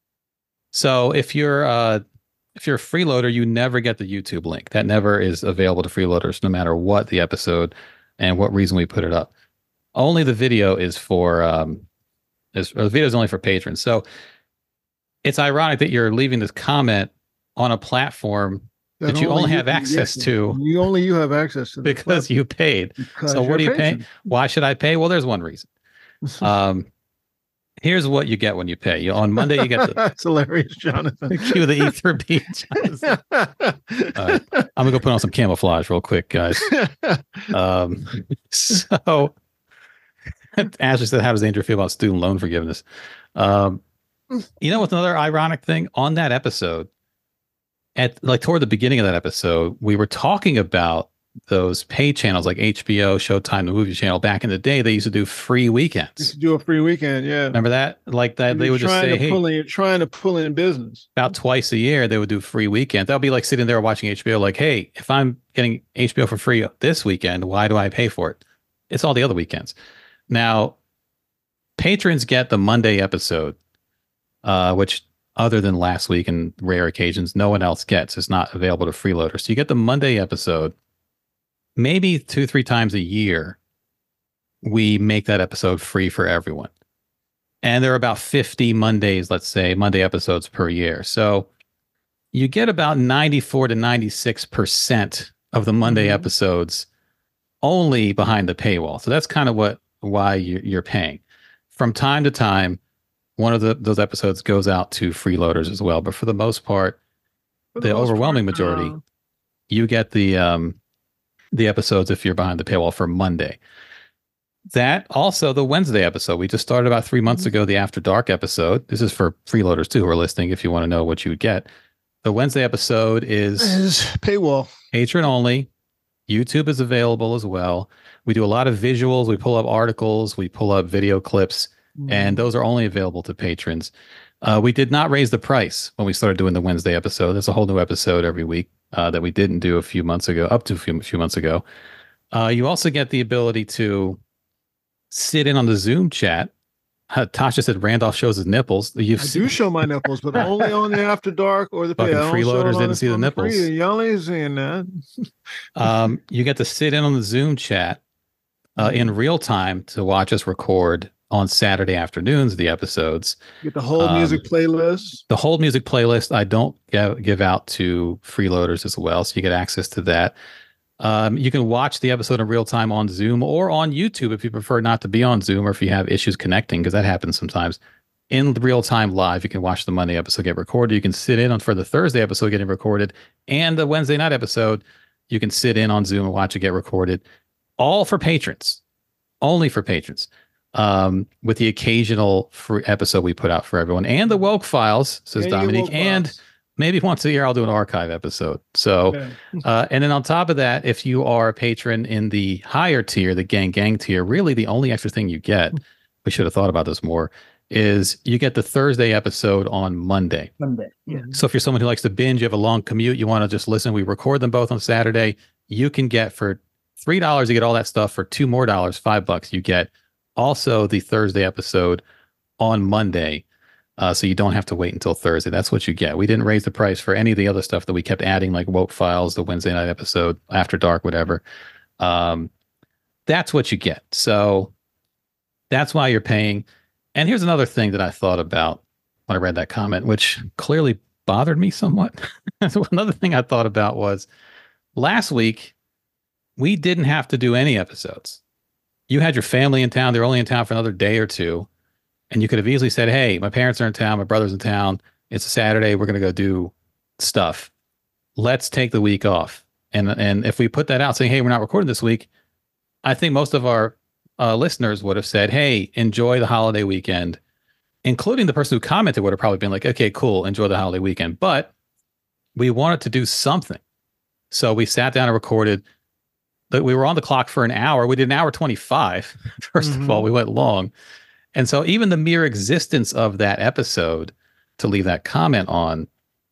So if you're uh, if you're a freeloader, you never get the YouTube link. That never is available to freeloaders, no matter what the episode and what reason we put it up. Only the video is for um, is or the video is only for patrons. So it's ironic that you're leaving this comment on a platform that, That you only you have can access get to You only you have access to the because you paid. Because So you're what a are you paying? patron. Why should I pay? Well, there's one reason. Um, here's what you get when you pay. You on Monday you get the That's hilarious, Jonathan. cue the ether beat. Jonathan. All right. I'm gonna go put on some camouflage real quick, guys. Um, so Ashley said, "How does Andrew feel about student loan forgiveness?" Um, you know, what's another ironic thing on that episode? At like toward the beginning of that episode, we were talking about those pay channels like H B O, Showtime, the movie channel. Back in the day, they used to do free weekends. Just to do a free weekend, yeah. Remember that? Like that, they You're would just trying say, to "Hey." pull in, you're trying to pull in business. About twice a year, they would do free weekends. That'll be like sitting there watching H B O, like, hey, if I'm getting H B O for free this weekend, why do I pay for it? It's all the other weekends. Now, patrons get the Monday episode, uh, which other than last week and rare occasions, no one else gets. It's not available to freeloaders. So you get the Monday episode. Maybe two, three times a year, we make that episode free for everyone. And there are about fifty Mondays, let's say, Monday episodes per year. So you get about ninety-four to ninety-six percent of the Monday Mhm. episodes only behind the paywall. So that's kind of what why you- you're paying. From time to time, one of the, those episodes goes out to freeloaders as well. But for the most part, For the, most overwhelming part, majority, uh, you get the um, the episodes if you're behind the paywall for Monday. That also the Wednesday episode. We just started about three months ago, the After Dark episode. This is for freeloaders too who are listening if you want to know what you would get. The Wednesday episode is, is paywall. Patron only. YouTube is available as well. We do a lot of visuals. We pull up articles. We pull up video clips, mm. and those are only available to patrons. Uh, we did not raise the price when we started doing the Wednesday episode. There's a whole new episode every week uh, that we didn't do a few months ago, up to a few, few months ago. Uh, you also get the ability to sit in on the Zoom chat. Uh, Tasha said Randolph shows his nipples. You've I seen- do show my nipples, but only on the After Dark or the pay. Fucking freeloaders didn't see the nipples. Free. Y'all ain't seeing that. um, you get to sit in on the Zoom chat uh, in real time to watch us record on Saturday afternoons the episodes. Get the whole music um, playlist. The whole music playlist I don't give, give out to freeloaders as well, so you get access to that. Um, you can watch the episode in real time on Zoom or on YouTube if you prefer not to be on Zoom, or if you have issues connecting, because that happens sometimes. In real time live, you can watch the Monday episode get recorded. You can sit in on for the Thursday episode getting recorded, and the Wednesday night episode, you can sit in on Zoom and watch it get recorded. All for patrons, only for patrons. Um, with the occasional free episode we put out for everyone, and the Woke Files, says And your Dominique, Woke and Files. maybe once a year I'll do an archive episode. So, Okay. uh, and then on top of that, if you are a patron in the higher tier, the gang gang tier, really the only extra thing you get, we should have thought about this more, is you get the Thursday episode on Monday. Monday. Yeah. So if you're someone who likes to binge, you have a long commute, you want to just listen, we record them both on Saturday, you can get for three dollars, you get all that stuff. For two more dollars, five bucks, you get also the Thursday episode on Monday. Uh, so you don't have to wait until Thursday. That's what you get. We didn't raise the price for any of the other stuff that we kept adding, like Woke Files, the Wednesday night episode, After Dark, whatever. Um, that's what you get. So that's why you're paying. And here's another thing that I thought about when I read that comment, which clearly bothered me somewhat. So another thing I thought about was last week, we didn't have to do any episodes. You had your family in town. They're only in town for another day or two. And you could have easily said, hey, my parents are in town. My brother's in town. It's a Saturday. We're going to go do stuff. Let's take the week off. And and if we put that out saying, hey, we're not recording this week, I think most of our uh, listeners would have said, hey, enjoy the holiday weekend, including the person who commented would have probably been like, okay, cool, enjoy the holiday weekend. But we wanted to do something. So we sat down and recorded. But we were on the clock for an hour. We did an hour twenty-five. First Mhm. of all, we went long. And so even the mere existence of that episode to leave that comment on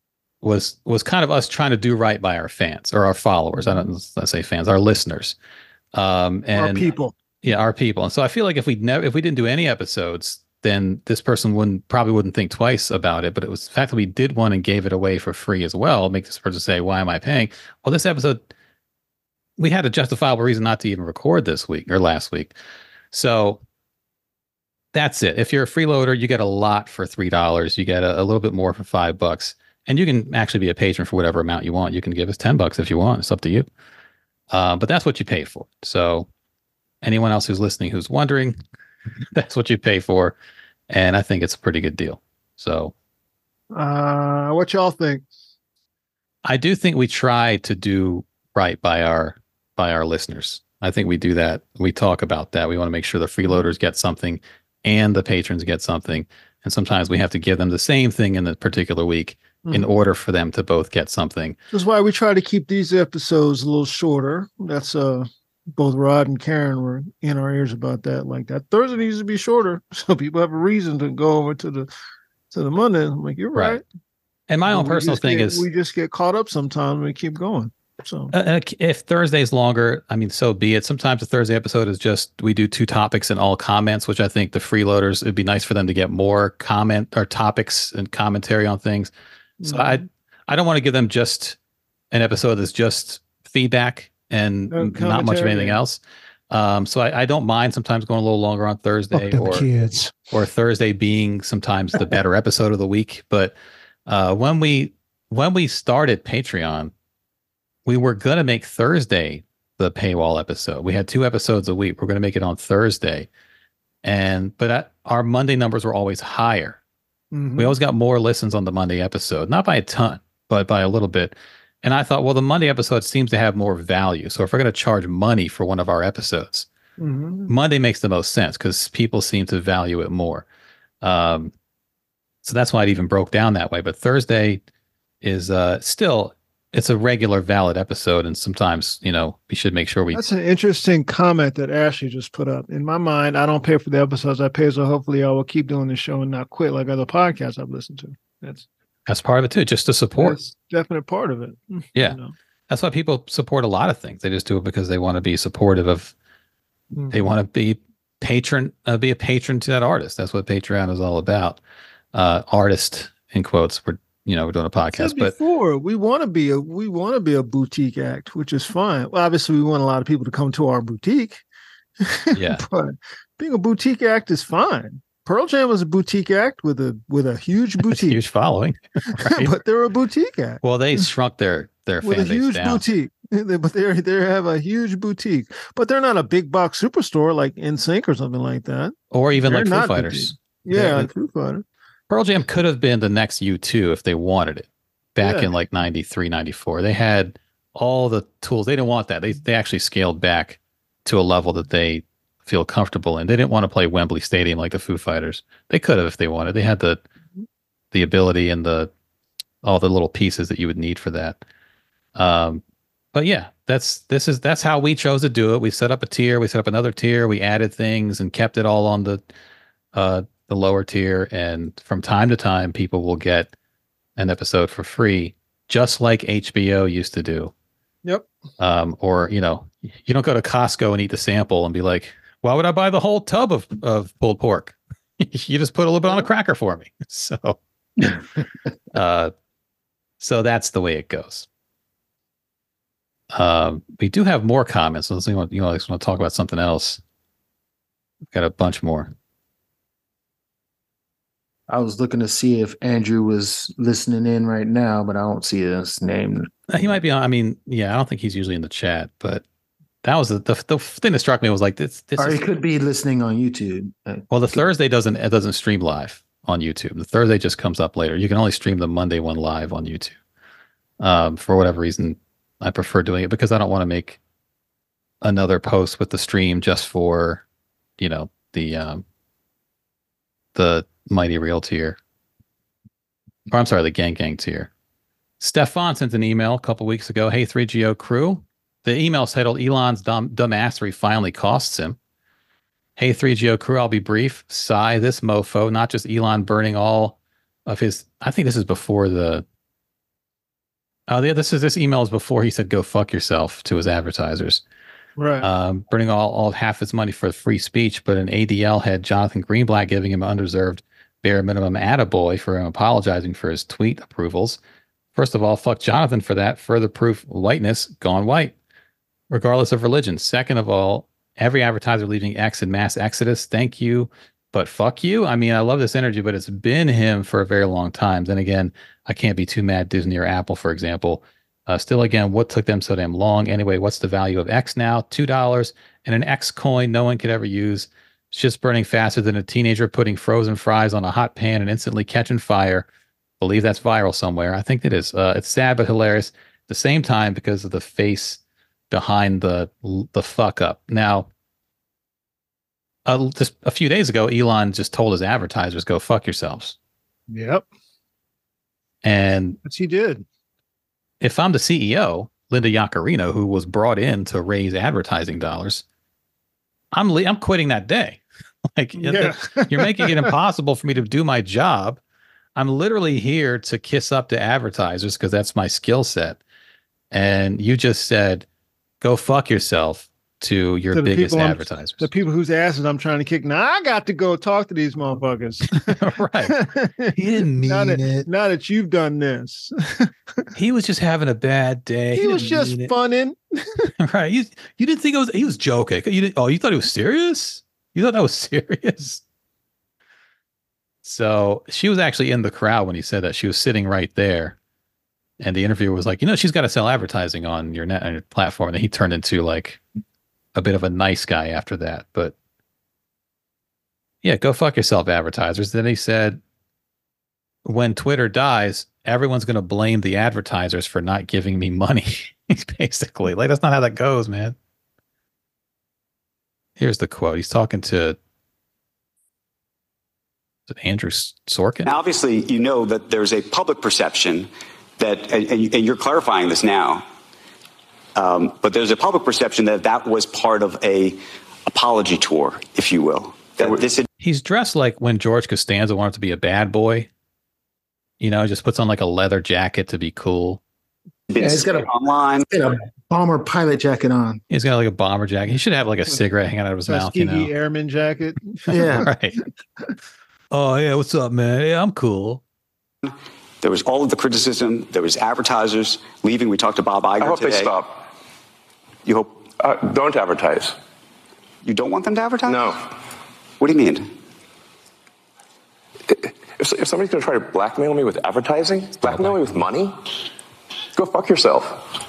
was was kind of us trying to do right by our fans or our followers. I don't let's say fans, our listeners. Um, and Our people. Yeah, our people. And so I feel like if we never if we didn't do any episodes, then this person wouldn't probably wouldn't think twice about it. But it was the fact that we did one and gave it away for free as well, make this person say, why am I paying? Well, this episode, we had a justifiable reason not to even record this week or last week. So that's it. If you're a freeloader, you get a lot for three dollars. You get a, a little bit more for five bucks. And you can actually be a patron for whatever amount you want. You can give us ten bucks if you want. It's up to you. Uh, but that's what you pay for. So anyone else who's listening who's wondering, that's what you pay for. And I think it's a pretty good deal. So Uh, what y'all think? I do think we try to do right by our by our listeners. I think we do that. We talk about that. We want to make sure the freeloaders get something and the patrons get something. And sometimes we have to give them the same thing in the particular week in Mhm. order for them to both get something. That's why we try to keep these episodes a little shorter. That's uh both Rod and Karen were in our ears about that. Like that Thursday needs to be shorter so people have a reason to go over to the to the Monday. I'm like, you're right. Right. And my own We personal just thing get- is we just get caught up sometimes and we keep going. So Uh, uh, if Thursday's longer, I mean, so be it. Sometimes the Thursday episode is just we do two topics and all comments, which I think the freeloaders, it'd be nice for them to get more comment or topics and commentary on things. So I I don't want to give them just an episode that's just feedback and No not much of commentary, anything yeah. else. Um, so I, I don't mind sometimes going a little longer on Thursday Fuck them or kids. or Thursday being sometimes the better episode of the week. But uh, when we when we started Patreon, we were going to make Thursday the paywall episode. We had two episodes a week. We're going to make it on Thursday. And, but at, our Monday numbers were always higher. mhm. We always got more listens on the Monday episode, not by a ton, but by a little bit. And I thought, well, the Monday episode seems to have more value. So if we're going to charge money for one of our episodes, Mhm. Monday makes the most sense because people seem to value it more. Um, so that's why it even broke down that way. But Thursday is uh, still, it's a regular valid episode. And sometimes, you know, we should make sure we. That's an interesting comment that Ashley just put up. In my mind, I don't pay for the episodes I pay, so hopefully I will keep doing the show and not quit like other podcasts I've listened to. That's That's part of it too, just to support. That's definite part of it. Yeah. You know? That's why people support a lot of things. They just do it because they want to be supportive of, Mhm. they want to be patron, uh, be a patron to that artist. That's what Patreon is all about. Uh, artist in quotes. We're, you know, we're doing a podcast, Said but before we want to be a we want to be a boutique act, which is fine. Well, obviously, we want a lot of people to come to our boutique. yeah, But being a boutique act is fine. Pearl Jam was a boutique act with a with a huge boutique, huge following. Right? but they're a boutique act Well, they shrunk their their with a fan base huge down. boutique. But they they have a huge boutique, but they're not a big box superstore like N Sync or something like that, Or even They're like Foo not Fighters. boutique. Yeah, Yeah. like Foo Fighters. Pearl Jam could have been the next U two if they wanted it back Yeah. in like ninety-three, ninety-four. They had all the tools. They didn't want that. They they actually scaled back to a level that they feel comfortable in. They didn't want to play Wembley Stadium like the Foo Fighters. They could have if they wanted. They had the the ability and the all the little pieces that you would need for that. Um, but yeah, that's this is that's how we chose to do it. We set up a tier, we set up another tier, we added things and kept it all on the uh the lower tier, and from time to time people will get an episode for free, just like H B O used to do. Yep. Um, or you know, you don't go to Costco and eat the sample and be like, why would I buy the whole tub of, of pulled pork? You just put a little bit on a cracker for me. So uh so that's the way it goes. Um, we do have more comments. Let's see what you know, I just want to talk about something else. We've got a bunch more. I was looking to see if Andrew was listening in right now, but I don't see his name. Uh, He might be on. I mean, yeah, I don't think he's usually in the chat, but that was the the, the thing that struck me was like this. This Or is, he could be listening on YouTube. Uh, well, the Thursday doesn't it doesn't stream live on YouTube. The Thursday just comes up later. You can only stream the Monday one live on YouTube. Um, for whatever reason, I prefer doing it because I don't want to make another post with the stream just for, you know, the um, the Mighty Real tier. Or I'm sorry, the Gang Gang tier. Stefan sent an email a couple weeks ago. Hey, three G O crew. The email titled Elon's dumb, dumbassery finally costs him. Hey, three G O crew, I'll be brief. Sigh, this mofo, not just Elon burning all of his, I think this is before the, oh, yeah, this is, this email is before he said, go fuck yourself to his advertisers. Right. Um, burning all, all half his money for free speech, but an A D L head, Jonathan Greenblatt, giving him undeserved bare minimum attaboy for him apologizing for his tweet approvals. First of all, fuck Jonathan for that. Further proof whiteness gone white, regardless of religion. Second of all, every advertiser leaving X in mass exodus. Thank you, but fuck you. I mean, I love this energy, but it's been him for a very long time. Then again, I can't be too mad. Disney or Apple, for example. Uh, still, again, what took them so damn long? Anyway, what's the value of X now? two dollars and an X coin no one could ever use. It's just burning faster than a teenager putting frozen fries on a hot pan and instantly catching fire. Believe that's viral somewhere. I think it is. Uh, it's sad but hilarious at the same time because of the face behind the the fuck up. Now, uh, just a few days ago, Elon just told his advertisers, go fuck yourselves. Yep. And Which he did. if I'm the C E O, Linda Yaccarino, who was brought in to raise advertising dollars, I'm le- I'm quitting that day. Like, Yeah. you're making it impossible for me to do my job. I'm literally here to kiss up to advertisers because that's my skill set. And you just said, go fuck yourself to your To the biggest people I'm- advertisers. The people whose asses I'm trying to kick. Now I got to go talk to these motherfuckers. Right. He didn't mean now that, it. Now that you've done this. He was just having a bad day. He was didn't just mean it. funning. Right. You, you didn't think it was, he was joking. You didn't, oh, you thought he was serious? You thought that was serious? So she was actually in the crowd when he said that. She was sitting right there. And the interviewer was like, you know, she's got to sell advertising on your net on your platform. And he turned into like a bit of a nice guy after that. But yeah, go fuck yourself, advertisers. Then he said, when Twitter dies, everyone's going to blame the advertisers for not giving me money. Basically, like, that's not how that goes, man. Here's the quote. He's talking to, to Andrew Sorkin. Now, obviously, you know that there's a public perception that, and, and you're clarifying this now, um, but there's a public perception that that was part of a apology tour, if you will. That this had- He's dressed like when George Costanza wanted to be a bad boy. You know, just puts on like a leather jacket to be cool. Yeah, he's got a online, he's got a bomber pilot jacket on. He's got like a bomber jacket. He should have like a cigarette hanging out of his mouth. You Tuskegee know, Airman jacket. Yeah, right. Oh yeah, what's up, man? Yeah, I'm cool. There was all of the criticism. There was advertisers leaving. We talked to Bob Iger I hope today. they stop. You hope? Uh, don't advertise. You don't want them to advertise? No. What do you mean? If, if somebody's going to try to blackmail me with advertising, blackmail me with money, go fuck yourself.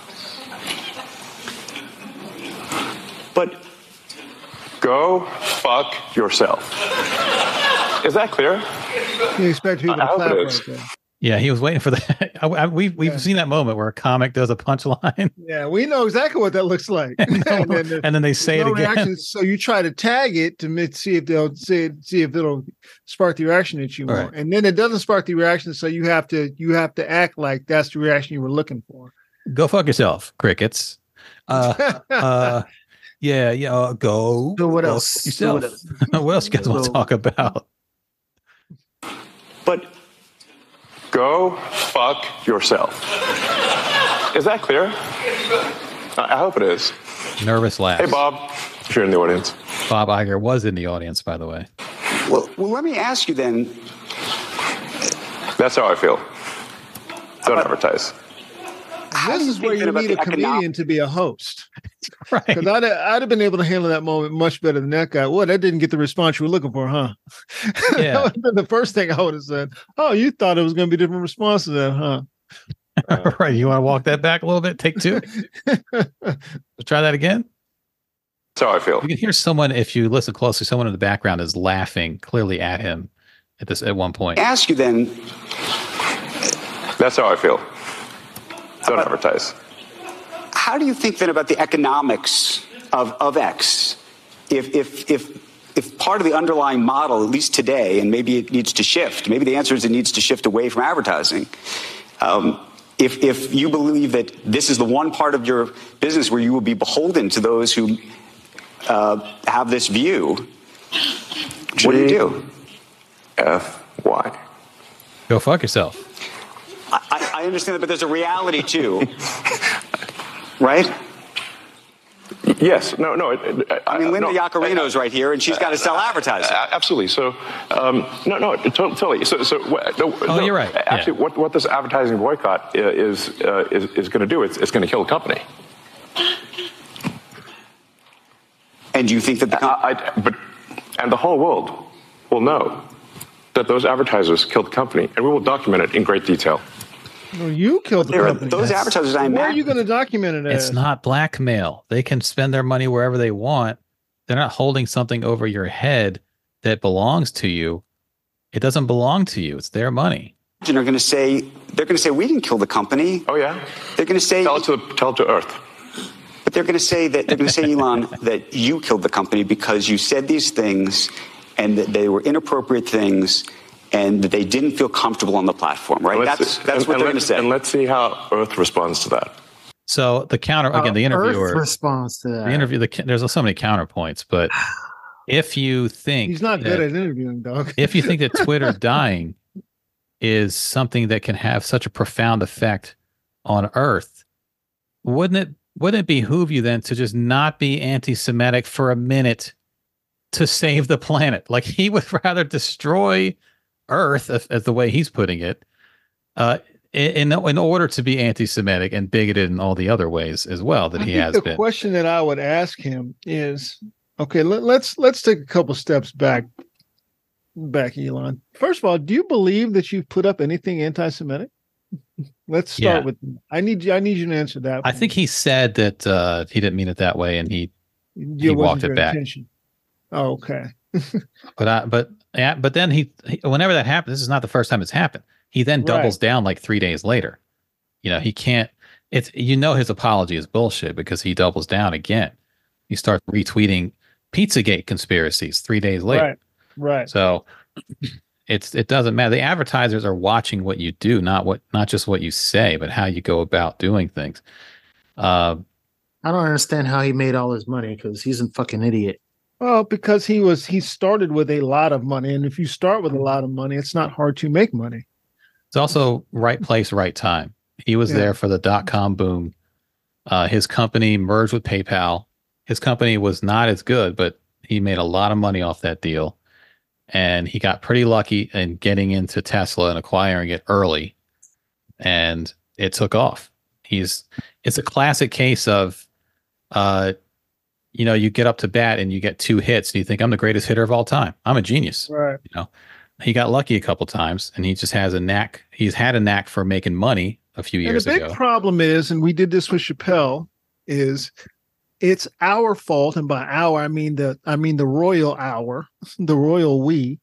But go fuck yourself. Is that clear? You expect people to I hope clap it right is. there. Yeah, he was waiting for that. I, I, we've we've Yeah. seen that moment where a comic does a punchline, Yeah, we know exactly what that looks like. and, then the- and then they say it no again. reaction, so you try to tag it to mi- see if they'll see, see if it'll spark the reaction that you want, Right. and then it doesn't spark the reaction. So you have to you have to act like that's the reaction you were looking for. Go fuck yourself, crickets. Uh, uh, yeah, yeah. Uh, go. So what go else? fuck Yourself. So what else? What else you guys want to So- talk about? but Go fuck yourself. Is that clear? I I hope it is. Nervous laugh. Hey, Bob, if you're in the audience. Bob Iger was in the audience, by the way. well, well, let me ask you then. That's how I feel. Don't advertise. How do This you is where think you then about need a the economic- comedian to be a host. Right. Because I'd, I'd have been able to handle that moment much better than that guy. Well, that didn't get the response you were looking for, huh? Yeah. That would have been the first thing I would have said. Oh, you thought it was going to be a different response to that, huh? Right. You want to walk that back a little bit? Take two. Let's try that again. That's how I feel. You can hear someone, if you listen closely, someone in the background is laughing clearly at him at this at one point. Ask you then. That's how I feel. Don't advertise. How do you think then about the economics of, of X? If, if, if, if part of the underlying model, at least today, and maybe it needs to shift, maybe the answer is it needs to shift away from advertising. Um, if, if you believe that this is the one part of your business where you will be beholden to those who uh, have this view, what do you do? F Y. Go fuck yourself. I, I- I understand that, but there's a reality too, right? Yes. No, no. It, it, I mean, Linda no, Yaccarino's right here, and she's got to sell advertising. Uh, absolutely. So, um, no, no, to- totally. So, so what- no, Oh, no, you're right. Actually, Yeah. what, what this advertising boycott i- is uh, is, is going to do, it's, it's going to kill the company. And do you think that the com- I, I, but and the whole world will know that those advertisers killed the company, and we will document it in great detail. No, you killed the there are company. those advertisers? I Where are imagine. you going to document it as? It's not blackmail. They can spend their money wherever they want. They're not holding something over your head that belongs to you. It doesn't belong to you. It's their money. Are going to say they're going to say we didn't kill the company. Oh yeah. They're going to say, Tell it to the, tell it to Earth. but they're going to say that they're going to say, Elon, that you killed the company because you said these things, and that they were inappropriate things, and that they didn't feel comfortable on the platform. Right? And let's- That's that's and- what and they're going to let's- say. And let's see how Earth responds to that. So the counter again, the Uh, Earth interviewer, responds to that. the interview, the, there's so many counterpoints, but if you think He's not that- good at interviewing, dog. if you think that Twitter dying is something that can have such a profound effect on Earth, wouldn't it wouldn't it behoove you then to just not be anti-Semitic for a minute to save the planet? Like he would rather destroy Earth, as, as the way he's putting it, uh, in in order to be anti-Semitic and bigoted in all the other ways as well that I he think has the been. question that I would ask him is, okay, let, let's let's take a couple steps back. Back, Elon. First of all, do you believe that you've put up anything anti-Semitic? Let's start Yeah. with. I need you. I need you to answer that. I think he said that uh, he didn't mean it that way, and he You he wasn't walked it your back. intention. Oh, okay. But I, but yeah, but then he, he, whenever that happens, this is not the first time it's happened. He then doubles Right. down like three days later. You know, he can't. It's you know his apology is bullshit because he doubles down again. He starts retweeting Pizzagate conspiracies three days later. Right. Right. So it's it doesn't matter. The advertisers are watching what you do, not what not just what you say, but how you go about doing things. Uh, I don't understand how he made all his money because he's a fucking idiot. Well, because he was he started with a lot of money, and if you start with a lot of money, it's not hard to make money. It's also right place, right time. He was Yeah. there for the dot com boom. Uh, his company merged with PayPal. His company was not as good, but he made a lot of money off that deal. And he got pretty lucky in getting into Tesla and acquiring it early. And it took off. He's it's a classic case of uh you know, you get up to bat and you get two hits and you think I'm the greatest hitter of all time. I'm a genius. Right. You know, he got lucky a couple times and he just has a knack. He's had a knack for making money a few And years the big ago. problem is, and we did this with Chappelle, is it's our fault, and by our I mean the I mean the royal our, the royal we.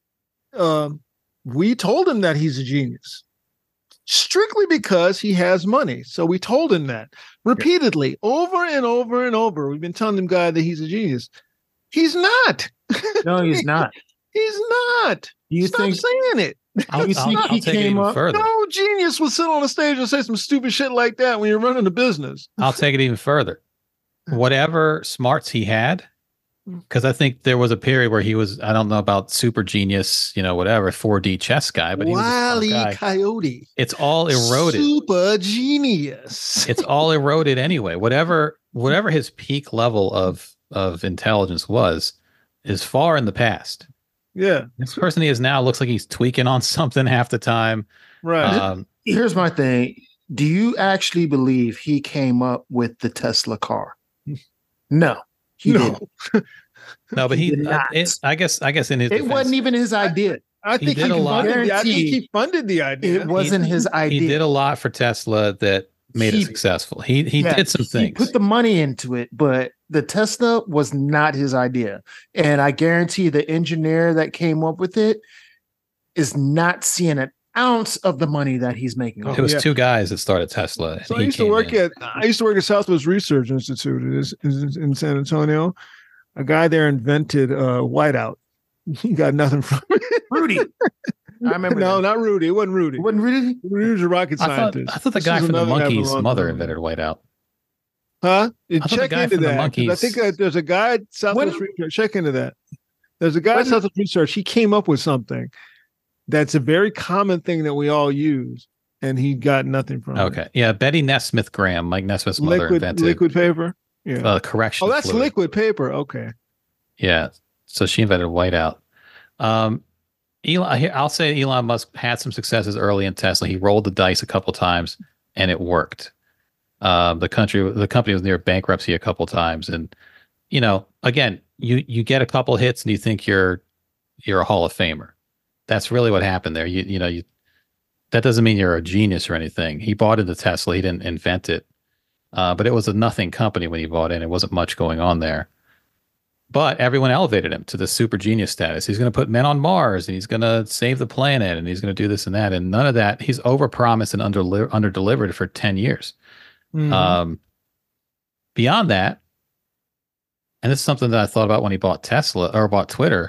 Um, we told him that he's a genius, strictly because he has money. So we told him that repeatedly, over and over and over. We've been telling him guy that he's a genius. He's not. No, he's not. He's not. Do you Stop think saying it? I'll, You I'll- think I'll he take it came even up- further. No genius will sit on a stage and say some stupid shit like that when you're running a business. I'll take it even further. Whatever smarts he had, because I think there was a period where he was, I don't know about super genius, you know, whatever, four D chess guy, but he was a smart Wile E. guy. Coyote. It's all eroded. Super genius. It's all eroded anyway. Whatever whatever his peak level of of intelligence was is far in the past. Yeah. This person he is now looks like he's tweaking on something half the time. Right. Um, Here's my thing. Do you actually believe he came up with the Tesla car? No, he No. didn't. no, but he, did uh, not. it, I guess, I guess in his It defense, wasn't even his idea. I He think did he, a lot. funded the, I think Guaranteed. he funded the idea. It wasn't his idea. he did a lot for Tesla that made He- it successful. He he Yeah, did some He things. put the money into it, but the Tesla was not his idea. And I guarantee the engineer that came up with it is not seeing an ounce of the money that he's making. it was yeah. two guys that started Tesla. and So I he used to came work in. at I used to work at Southwest Research Institute it is, is in San Antonio. A guy there invented uh, whiteout. He got nothing from it. Rudy. I remember. No, that. not Rudy. It wasn't Rudy. It wasn't Rudy. Rudy was a rocket I thought, scientist. I thought the This guy was from the another guy Monkeys' from mother London. invented whiteout. Huh? You I thought the check guy into from the that. 'cause I Monkeys- think uh, there's a guy at Southwest When- Research. Check into that. There's a guy at When- Southwest Research. He came up with something that's a very common thing that we all use, and he got nothing from it. Okay, yeah, Betty Nesmith Graham, Mike Nesmith's mother, Liquid invented liquid paper. Yeah. uh, correction. oh, that's fluid. liquid paper. Okay. Yeah, so she invented whiteout. Um, Elon, here- I'll say Elon Musk had some successes early in Tesla. He rolled the dice a couple times, and it worked. Um, the country, the company was near bankruptcy a couple times, and you know, again, you you get a couple hits, and you think you're you're a Hall of Famer. That's really what happened there. You you know, you that doesn't mean you're a genius or anything. He bought into Tesla. He didn't invent it, uh, but it was a nothing company when he bought in. It wasn't much going on there. But everyone elevated him to the super genius status. He's going to put men on Mars, and he's going to save the planet, and he's going to do this and that. And none of that. He's overpromised and under under delivered for ten years. Mhm. Um, beyond that, and this is something that I thought about when he bought Tesla or bought Twitter.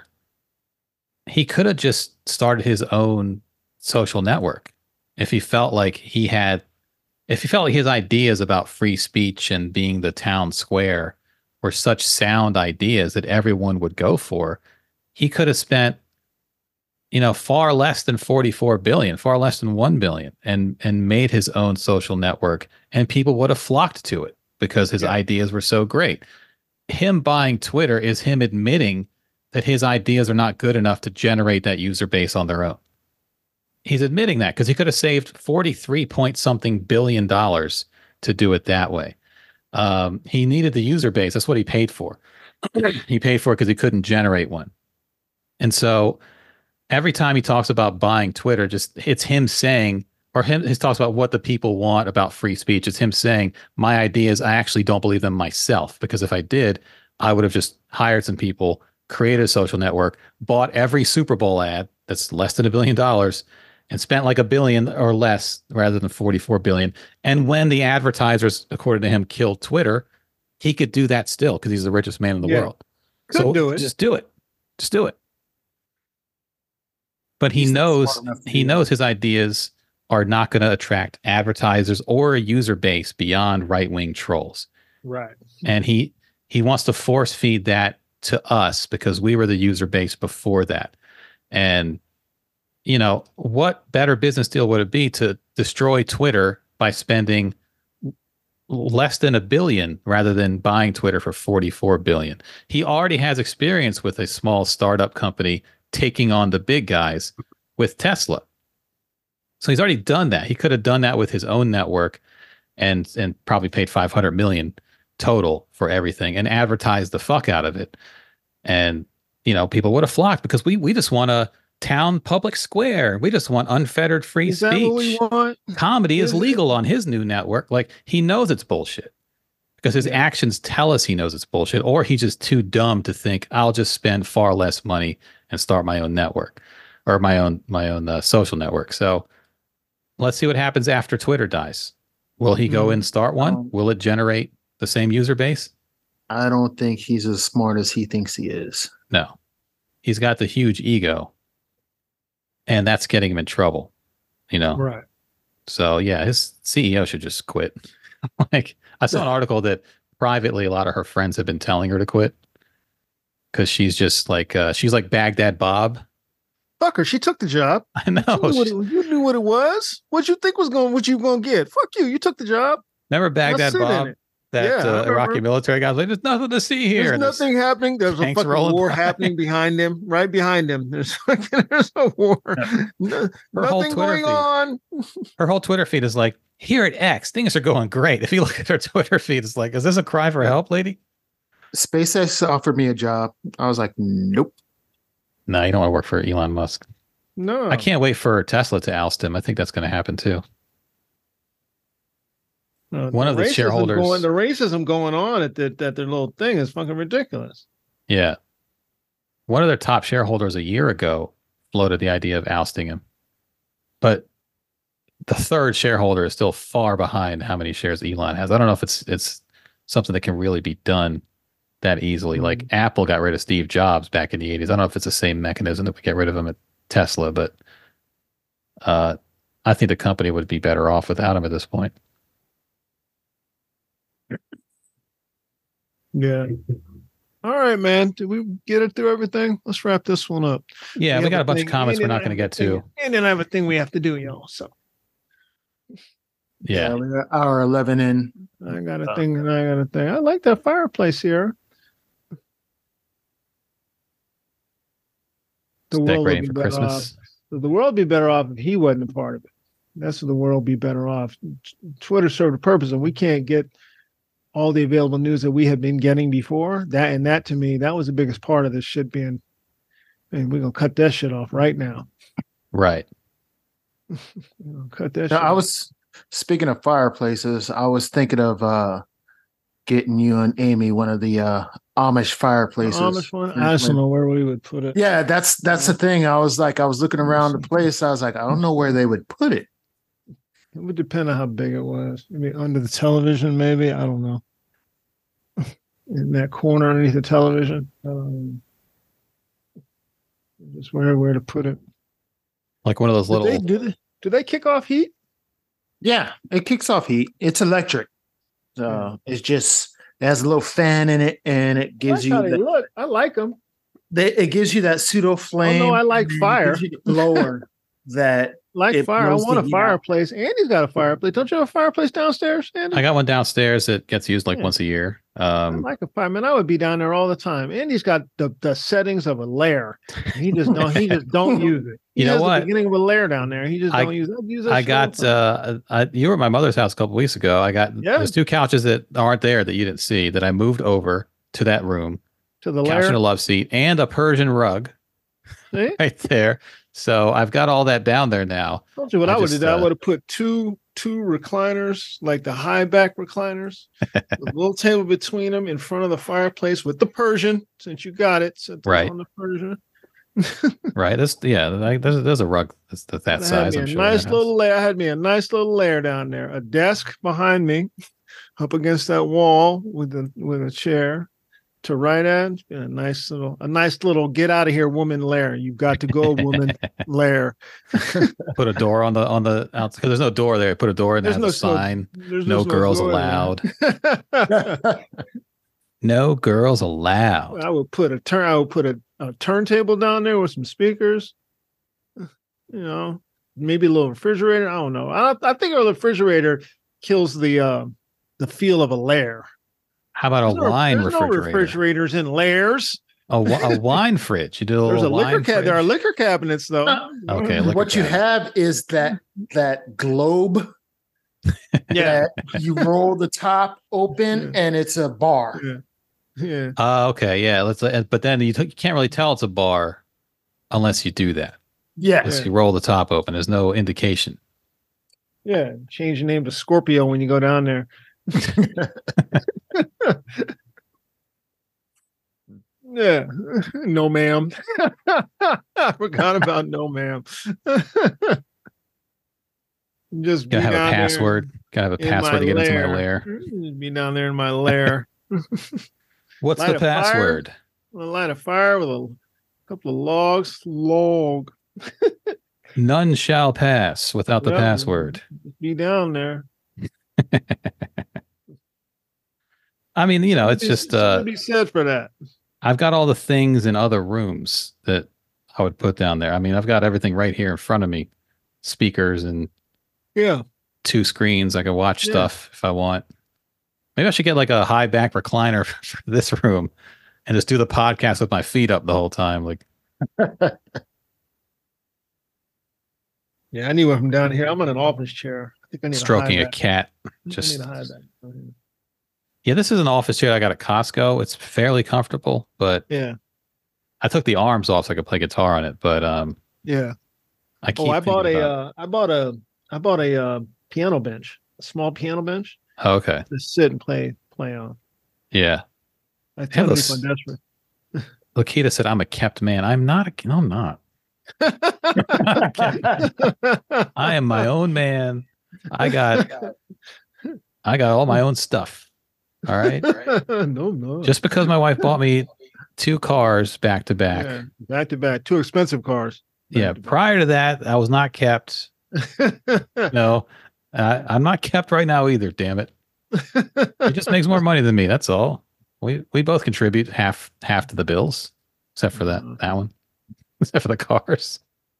He could have just started his own social network if he felt like he had, if he felt like his ideas about free speech and being the town square were such sound ideas that everyone would go for. He could have spent, you know, far less than forty-four billion, far less than one billion, and and made his own social network, and people would have flocked to it because his ideas were so great. Him buying Twitter is him admitting that his ideas are not good enough to generate that user base on their own. He's admitting that because he could have saved forty-three point something billion dollars to do it that way. Um, he needed the user base. That's what he paid for. He paid for it because he couldn't generate one. And so every time he talks about buying Twitter, just it's him saying, or him, he talks about what the people want about free speech. It's him saying, my ideas, I actually don't believe them myself, because if I did, I would have just hired some people, created a social network, bought every Super Bowl ad that's less than a billion dollars, and spent like a billion or less rather than forty-four billion. And when the advertisers, according to him, killed Twitter, he could do that still because he's the richest man in the Yeah. world. Could so do it. Just do it. Just do it. But he knows he knows his ideas are not going to attract advertisers or a user base beyond right-wing trolls. Right. And he he wants to force feed that to us because we were the user base before that. And you know, what better business deal would it be to destroy Twitter by spending less than a billion rather than buying Twitter for forty-four billion? He already has experience with a small startup company taking on the big guys with Tesla. So he's already done that. He could have done that with his own network and and probably paid five hundred million total for everything and advertised the fuck out of it. And you know, people would have flocked because we we just want a town public square. We just want unfettered free Is that speech. what we want? Comedy is Is it? legal on his new network. Like he knows it's bullshit because his actions tell us he knows it's bullshit, or he's just too dumb to think I'll just spend far less money and start my own network or my own my own uh, social network. So let's see what happens after Twitter dies. Will he go Mm. and start one? Um, Will it generate the same user base? I don't think he's as smart as he thinks he is. No. He's got the huge ego. And that's getting him in trouble, you know? Right. So yeah, his C E O should just quit. Like I saw an article that privately a lot of her friends have been telling her to quit because she's just like uh, she's like Baghdad Bob. Fuck her. She took the job. I know. You knew what it, you knew what it was. What you think was going? What you going to get? Fuck you. You took the job. Remember Now Baghdad sit in Bob? it. That Yeah, I uh, remember. Iraqi military guy was like, there's nothing to see here. There's And this- nothing happening. There's a tanks fucking rolling war by. happening behind him, right behind him. There's fucking there's a war. No, Her whole nothing Twitter going feed. on. Her whole Twitter feed is like, here at X, things are going great. If you look at her Twitter feed, it's like, is this a cry for help, lady? SpaceX offered me a job. I was like, nope. No, you don't want to work for Elon Musk. No, I can't wait for Tesla to oust him. I think that's going to happen too. No, One of the racism shareholders- Going, the racism going on at, the, at their little thing is fucking ridiculous. Yeah. One of their top shareholders a year ago floated the idea of ousting him. But the third shareholder is still far behind how many shares Elon has. I don't know if it's it's something that can really be done that easily. Like Apple got rid of Steve Jobs back in the eighties. I don't know if it's the same mechanism that we get rid of him at Tesla, but uh, I think the company would be better off without him at this point. Yeah. All right, man. Did we get it through everything? Let's wrap this one up. Yeah, we have got a bunch thing- of comments and we're then not I going to have get a thing- to. And then I have a thing we have to do, y'all. So Yeah. we got hour eleven in. I got a thing and I got a thing. I like that fireplace here. The world would Decorating be for better Christmas. off. The world would be better off if he wasn't a part of it. That's what the world would be better off. Twitter served a purpose, and we can't get all the available news that we had been getting before. That and that to me, that was the biggest part of this shit being. And we're gonna cut that shit off right now. Right. We're gonna cut that. Now, shit I off. was speaking of fireplaces. I was thinking of uh, getting you and Amy one of the uh, Amish fireplaces. Amish one? I just don't know where we would put it. Yeah, that's that's the thing. I was like, I was looking around the place. I was like, I don't know where they would put it. It would depend on how big it was. I mean, under the television, maybe. I don't know. In that corner underneath the television. Um, just where where to put it. Like one of those Do little. they, do they do they kick off heat? Yeah, it kicks off heat. It's electric. So it's just it has a little fan in it, and it gives That's you how they that, look. I like them. they, it gives you that pseudo flame. Oh no, I like and it fire. gives you the blower that Like it fire. I blows want the a heat out. fireplace. Andy's got a fireplace. Don't you have a fireplace downstairs, Andy? I got one downstairs that gets used like Yeah. once a year. I Um, like a fire. Man, I would be down there all the time. Andy's got the, the settings of a lair. He just don't. He just don't use it. He You know has what? The beginning of a lair down there. He just I- don't use it. I'd use that I shit all got the time. uh I, you were at my mother's house a couple weeks ago. I got Yeah. there's two couches that aren't there that you didn't see that I moved over to that room. to the Couch lair. and a love seat and a Persian rug See? right there. So I've got all that down there now. Told you what I, I would have just, done. I uh, would have put two two recliners, like the high back recliners, a little table between them in front of the fireplace with the Persian, since you got it. So Right. on the Persian. Right. That's yeah, like, there's there's a rug that's, that's that I had size. me I'm a sure. in nice that house. little lair. I had me a nice little lair down there. A desk behind me, up against that wall with a with a chair, to write at. It's been a nice little, a nice little get out of here, woman lair. You've got to go, woman lair. Put a door on the on the outside because there's no door there. Put a door and There's have no a sign. There's No no girls door there. allowed. No girls allowed. I would put a turn. I would put a, a turntable down there with some speakers. You know, maybe a little refrigerator. I don't know. I, I think a refrigerator kills the uh, the feel of a lair. How about a There's no- wine there's no refrigerator? refrigerators in lairs. A, wi- a wine fridge. You do a There's little a liquor wine ca- fridge. There are liquor cabinets though. Okay, liquor What you cabinet. have is that that globe Yeah. that you roll the top open and it's a bar. Yeah. Yeah. Uh, okay, yeah. Let's. Uh, but then you, t- you can't really tell it's a bar unless you do that. Yeah. Unless you roll the top open. There's no indication. Yeah. Change your name to Scorpio when you go down there. Yeah. No, ma'am. I forgot about no, ma'am. Just Gotta be have a down there password. Gotta have a in password my to get into my lair. lair. Be down there in my lair. What's Light the a fire. password? I'll light a fire with a couple of logs. Log. None shall pass without the Yep. password. Be down there. I mean, you know, it's just uh Something to be said for that. I've got all the things in other rooms that I would put down there. I mean, I've got everything right here in front of me. Speakers and Yeah. two screens. I can watch Yeah. stuff if I want. Maybe I should get like a high back recliner for this room and just do the podcast with my feet up the whole time. Like, Yeah, I need one from down here. I'm in an office chair. I think I need stroking a, a high back. cat. I Just need a high back. yeah, this is an office chair I got at Costco. It's fairly comfortable, but Yeah. I took the arms off so I could play guitar on it. But um, Yeah. I keep Oh, I bought thinking a. about- Uh, I bought a. I bought a uh, piano bench, a small piano bench Oh, okay, to sit and play play on. yeah. I tell those- people I'm desperate. Lakita said, "I'm a kept man." I'm not. A, no, I'm not. I am my own man. I got. I got all my own stuff. All right. no, no. Just because my wife bought me two cars back to back. Yeah, back to back, two expensive cars. Yeah. Prior to that, I was not kept. No, uh, I'm not kept right now either. Damn it. He just makes more money than me. That's all. We we both contribute half half to the bills, except for that that one, except for the cars.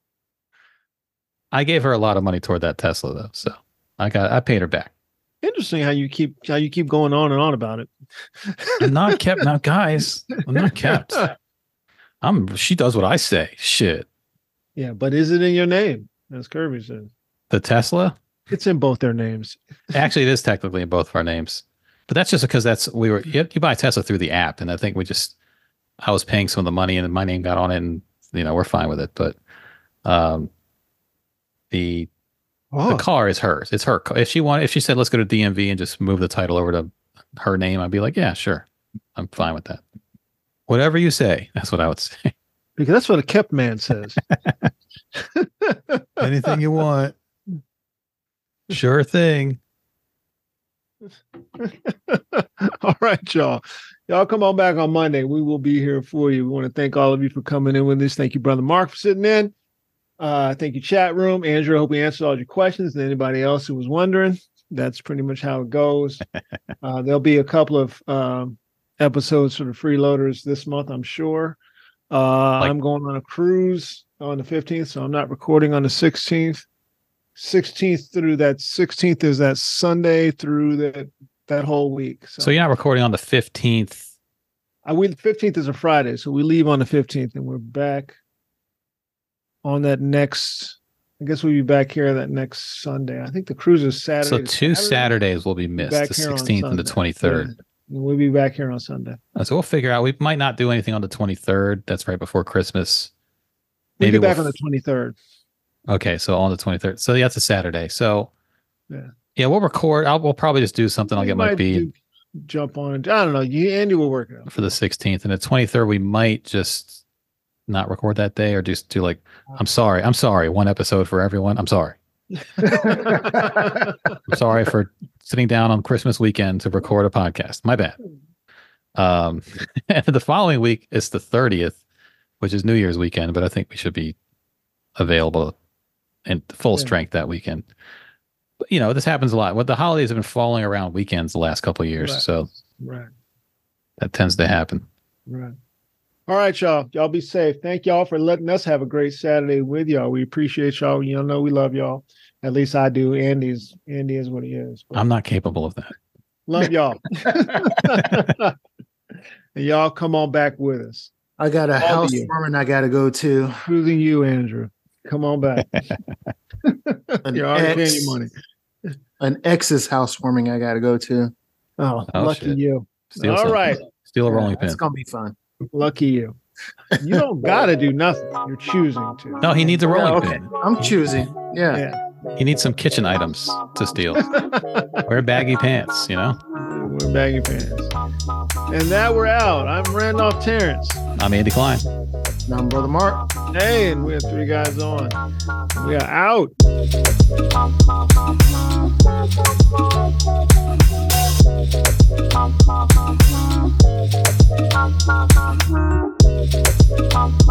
I gave her a lot of money toward that Tesla though, so I got I paid her back. Interesting how you keep how you keep going on and on about it. I'm not kept now, guys. I'm not kept. I'm. She does what I say. Shit. Yeah, but is it in your name? As Kirby said, The Tesla. it's in both their names. Actually, it is technically in both of our names, but that's just because that's we were. You, you buy Tesla through the app, and I think we just. I was paying some of the money, and my name got on it, and you know we're fine with it. But, um, the Oh, the car is hers. It's her. ca- If she wanted, if she said, "Let's go to D M V and just move the title over to her name," I'd be like, "Yeah, sure, I'm fine with that." Whatever you say, that's what I would say. because that's what a kept man says. Anything you want. Sure thing. All right, y'all. Y'all come on back on Monday. We will be here for you. We want to thank all of you for coming in with us. Thank you, Brother Mark, for sitting in. Uh, thank you, chat room. Andrew, I hope we answered all your questions. And anybody else who was wondering, that's pretty much how it goes. Uh, there'll be a couple of um, episodes for the freeloaders this month, I'm sure. Uh, Like- I'm going on a cruise on the fifteenth, so I'm not recording on the sixteenth. sixteenth through that sixteenth is that Sunday through that that whole week. So, So you're not recording on the fifteenth. I we fifteenth is a Friday, so we leave on the fifteenth and we're back on that next. I guess we'll be back here that next Sunday. I think the cruise is Saturday. So to two Saturday. Saturdays will be We'll missed, back the here on sixteenth and the Sunday. twenty-third. Yeah. And we'll be back here on Sunday. Uh, So we'll figure out. We might not do anything on the twenty-third. That's right before Christmas. We'll Maybe be back we'll on the twenty-third. Okay, so on the twenty-third. So yeah, it's a Saturday. So Yeah. yeah, we'll record. I'll we'll probably just do something. I'll We get my might beat do- jump on. I don't know. You Andy will work it out. for the sixteenth, and the twenty-third we might just not record that day, or just do like I'm sorry, I'm sorry, one episode for everyone. I'm sorry. I'm sorry for sitting down on Christmas weekend to record a podcast. My bad. Um, and the following week is the thirtieth, which is New Year's weekend, but I think we should be available in full Yeah. strength that weekend. But, you know, this happens a lot. What the holidays have been falling around weekends the last couple of years, Right. so Right. that tends to happen. Right. All right, y'all. Y'all be safe. Thank y'all for letting us have a great Saturday with y'all. We appreciate y'all. You know we love y'all. At least I do. Andy's Andy is what he is. But I'm not capable of that. love y'all. And y'all come on back with us. I got a All of you. housewarming I got to go to. Including you, Andrew. Come on back. An You're already paying ex, your money. an ex's housewarming I got to go to. Oh, Oh, lucky shit. you. Steal All something. right. Steal a rolling It's pin. gonna be fun. Lucky you. You don't gotta do nothing. You're choosing to. No, he needs a rolling Yeah, okay. pin. I'm choosing. Yeah. Yeah. He needs some kitchen items to steal. Wear baggy pants, you know? We're baggy pants. And that we're out. I'm Randolph Terrence. I'm Andy Klein. Now I'm Brother Mark. Hey, and we have three guys on. We are out. Thank you.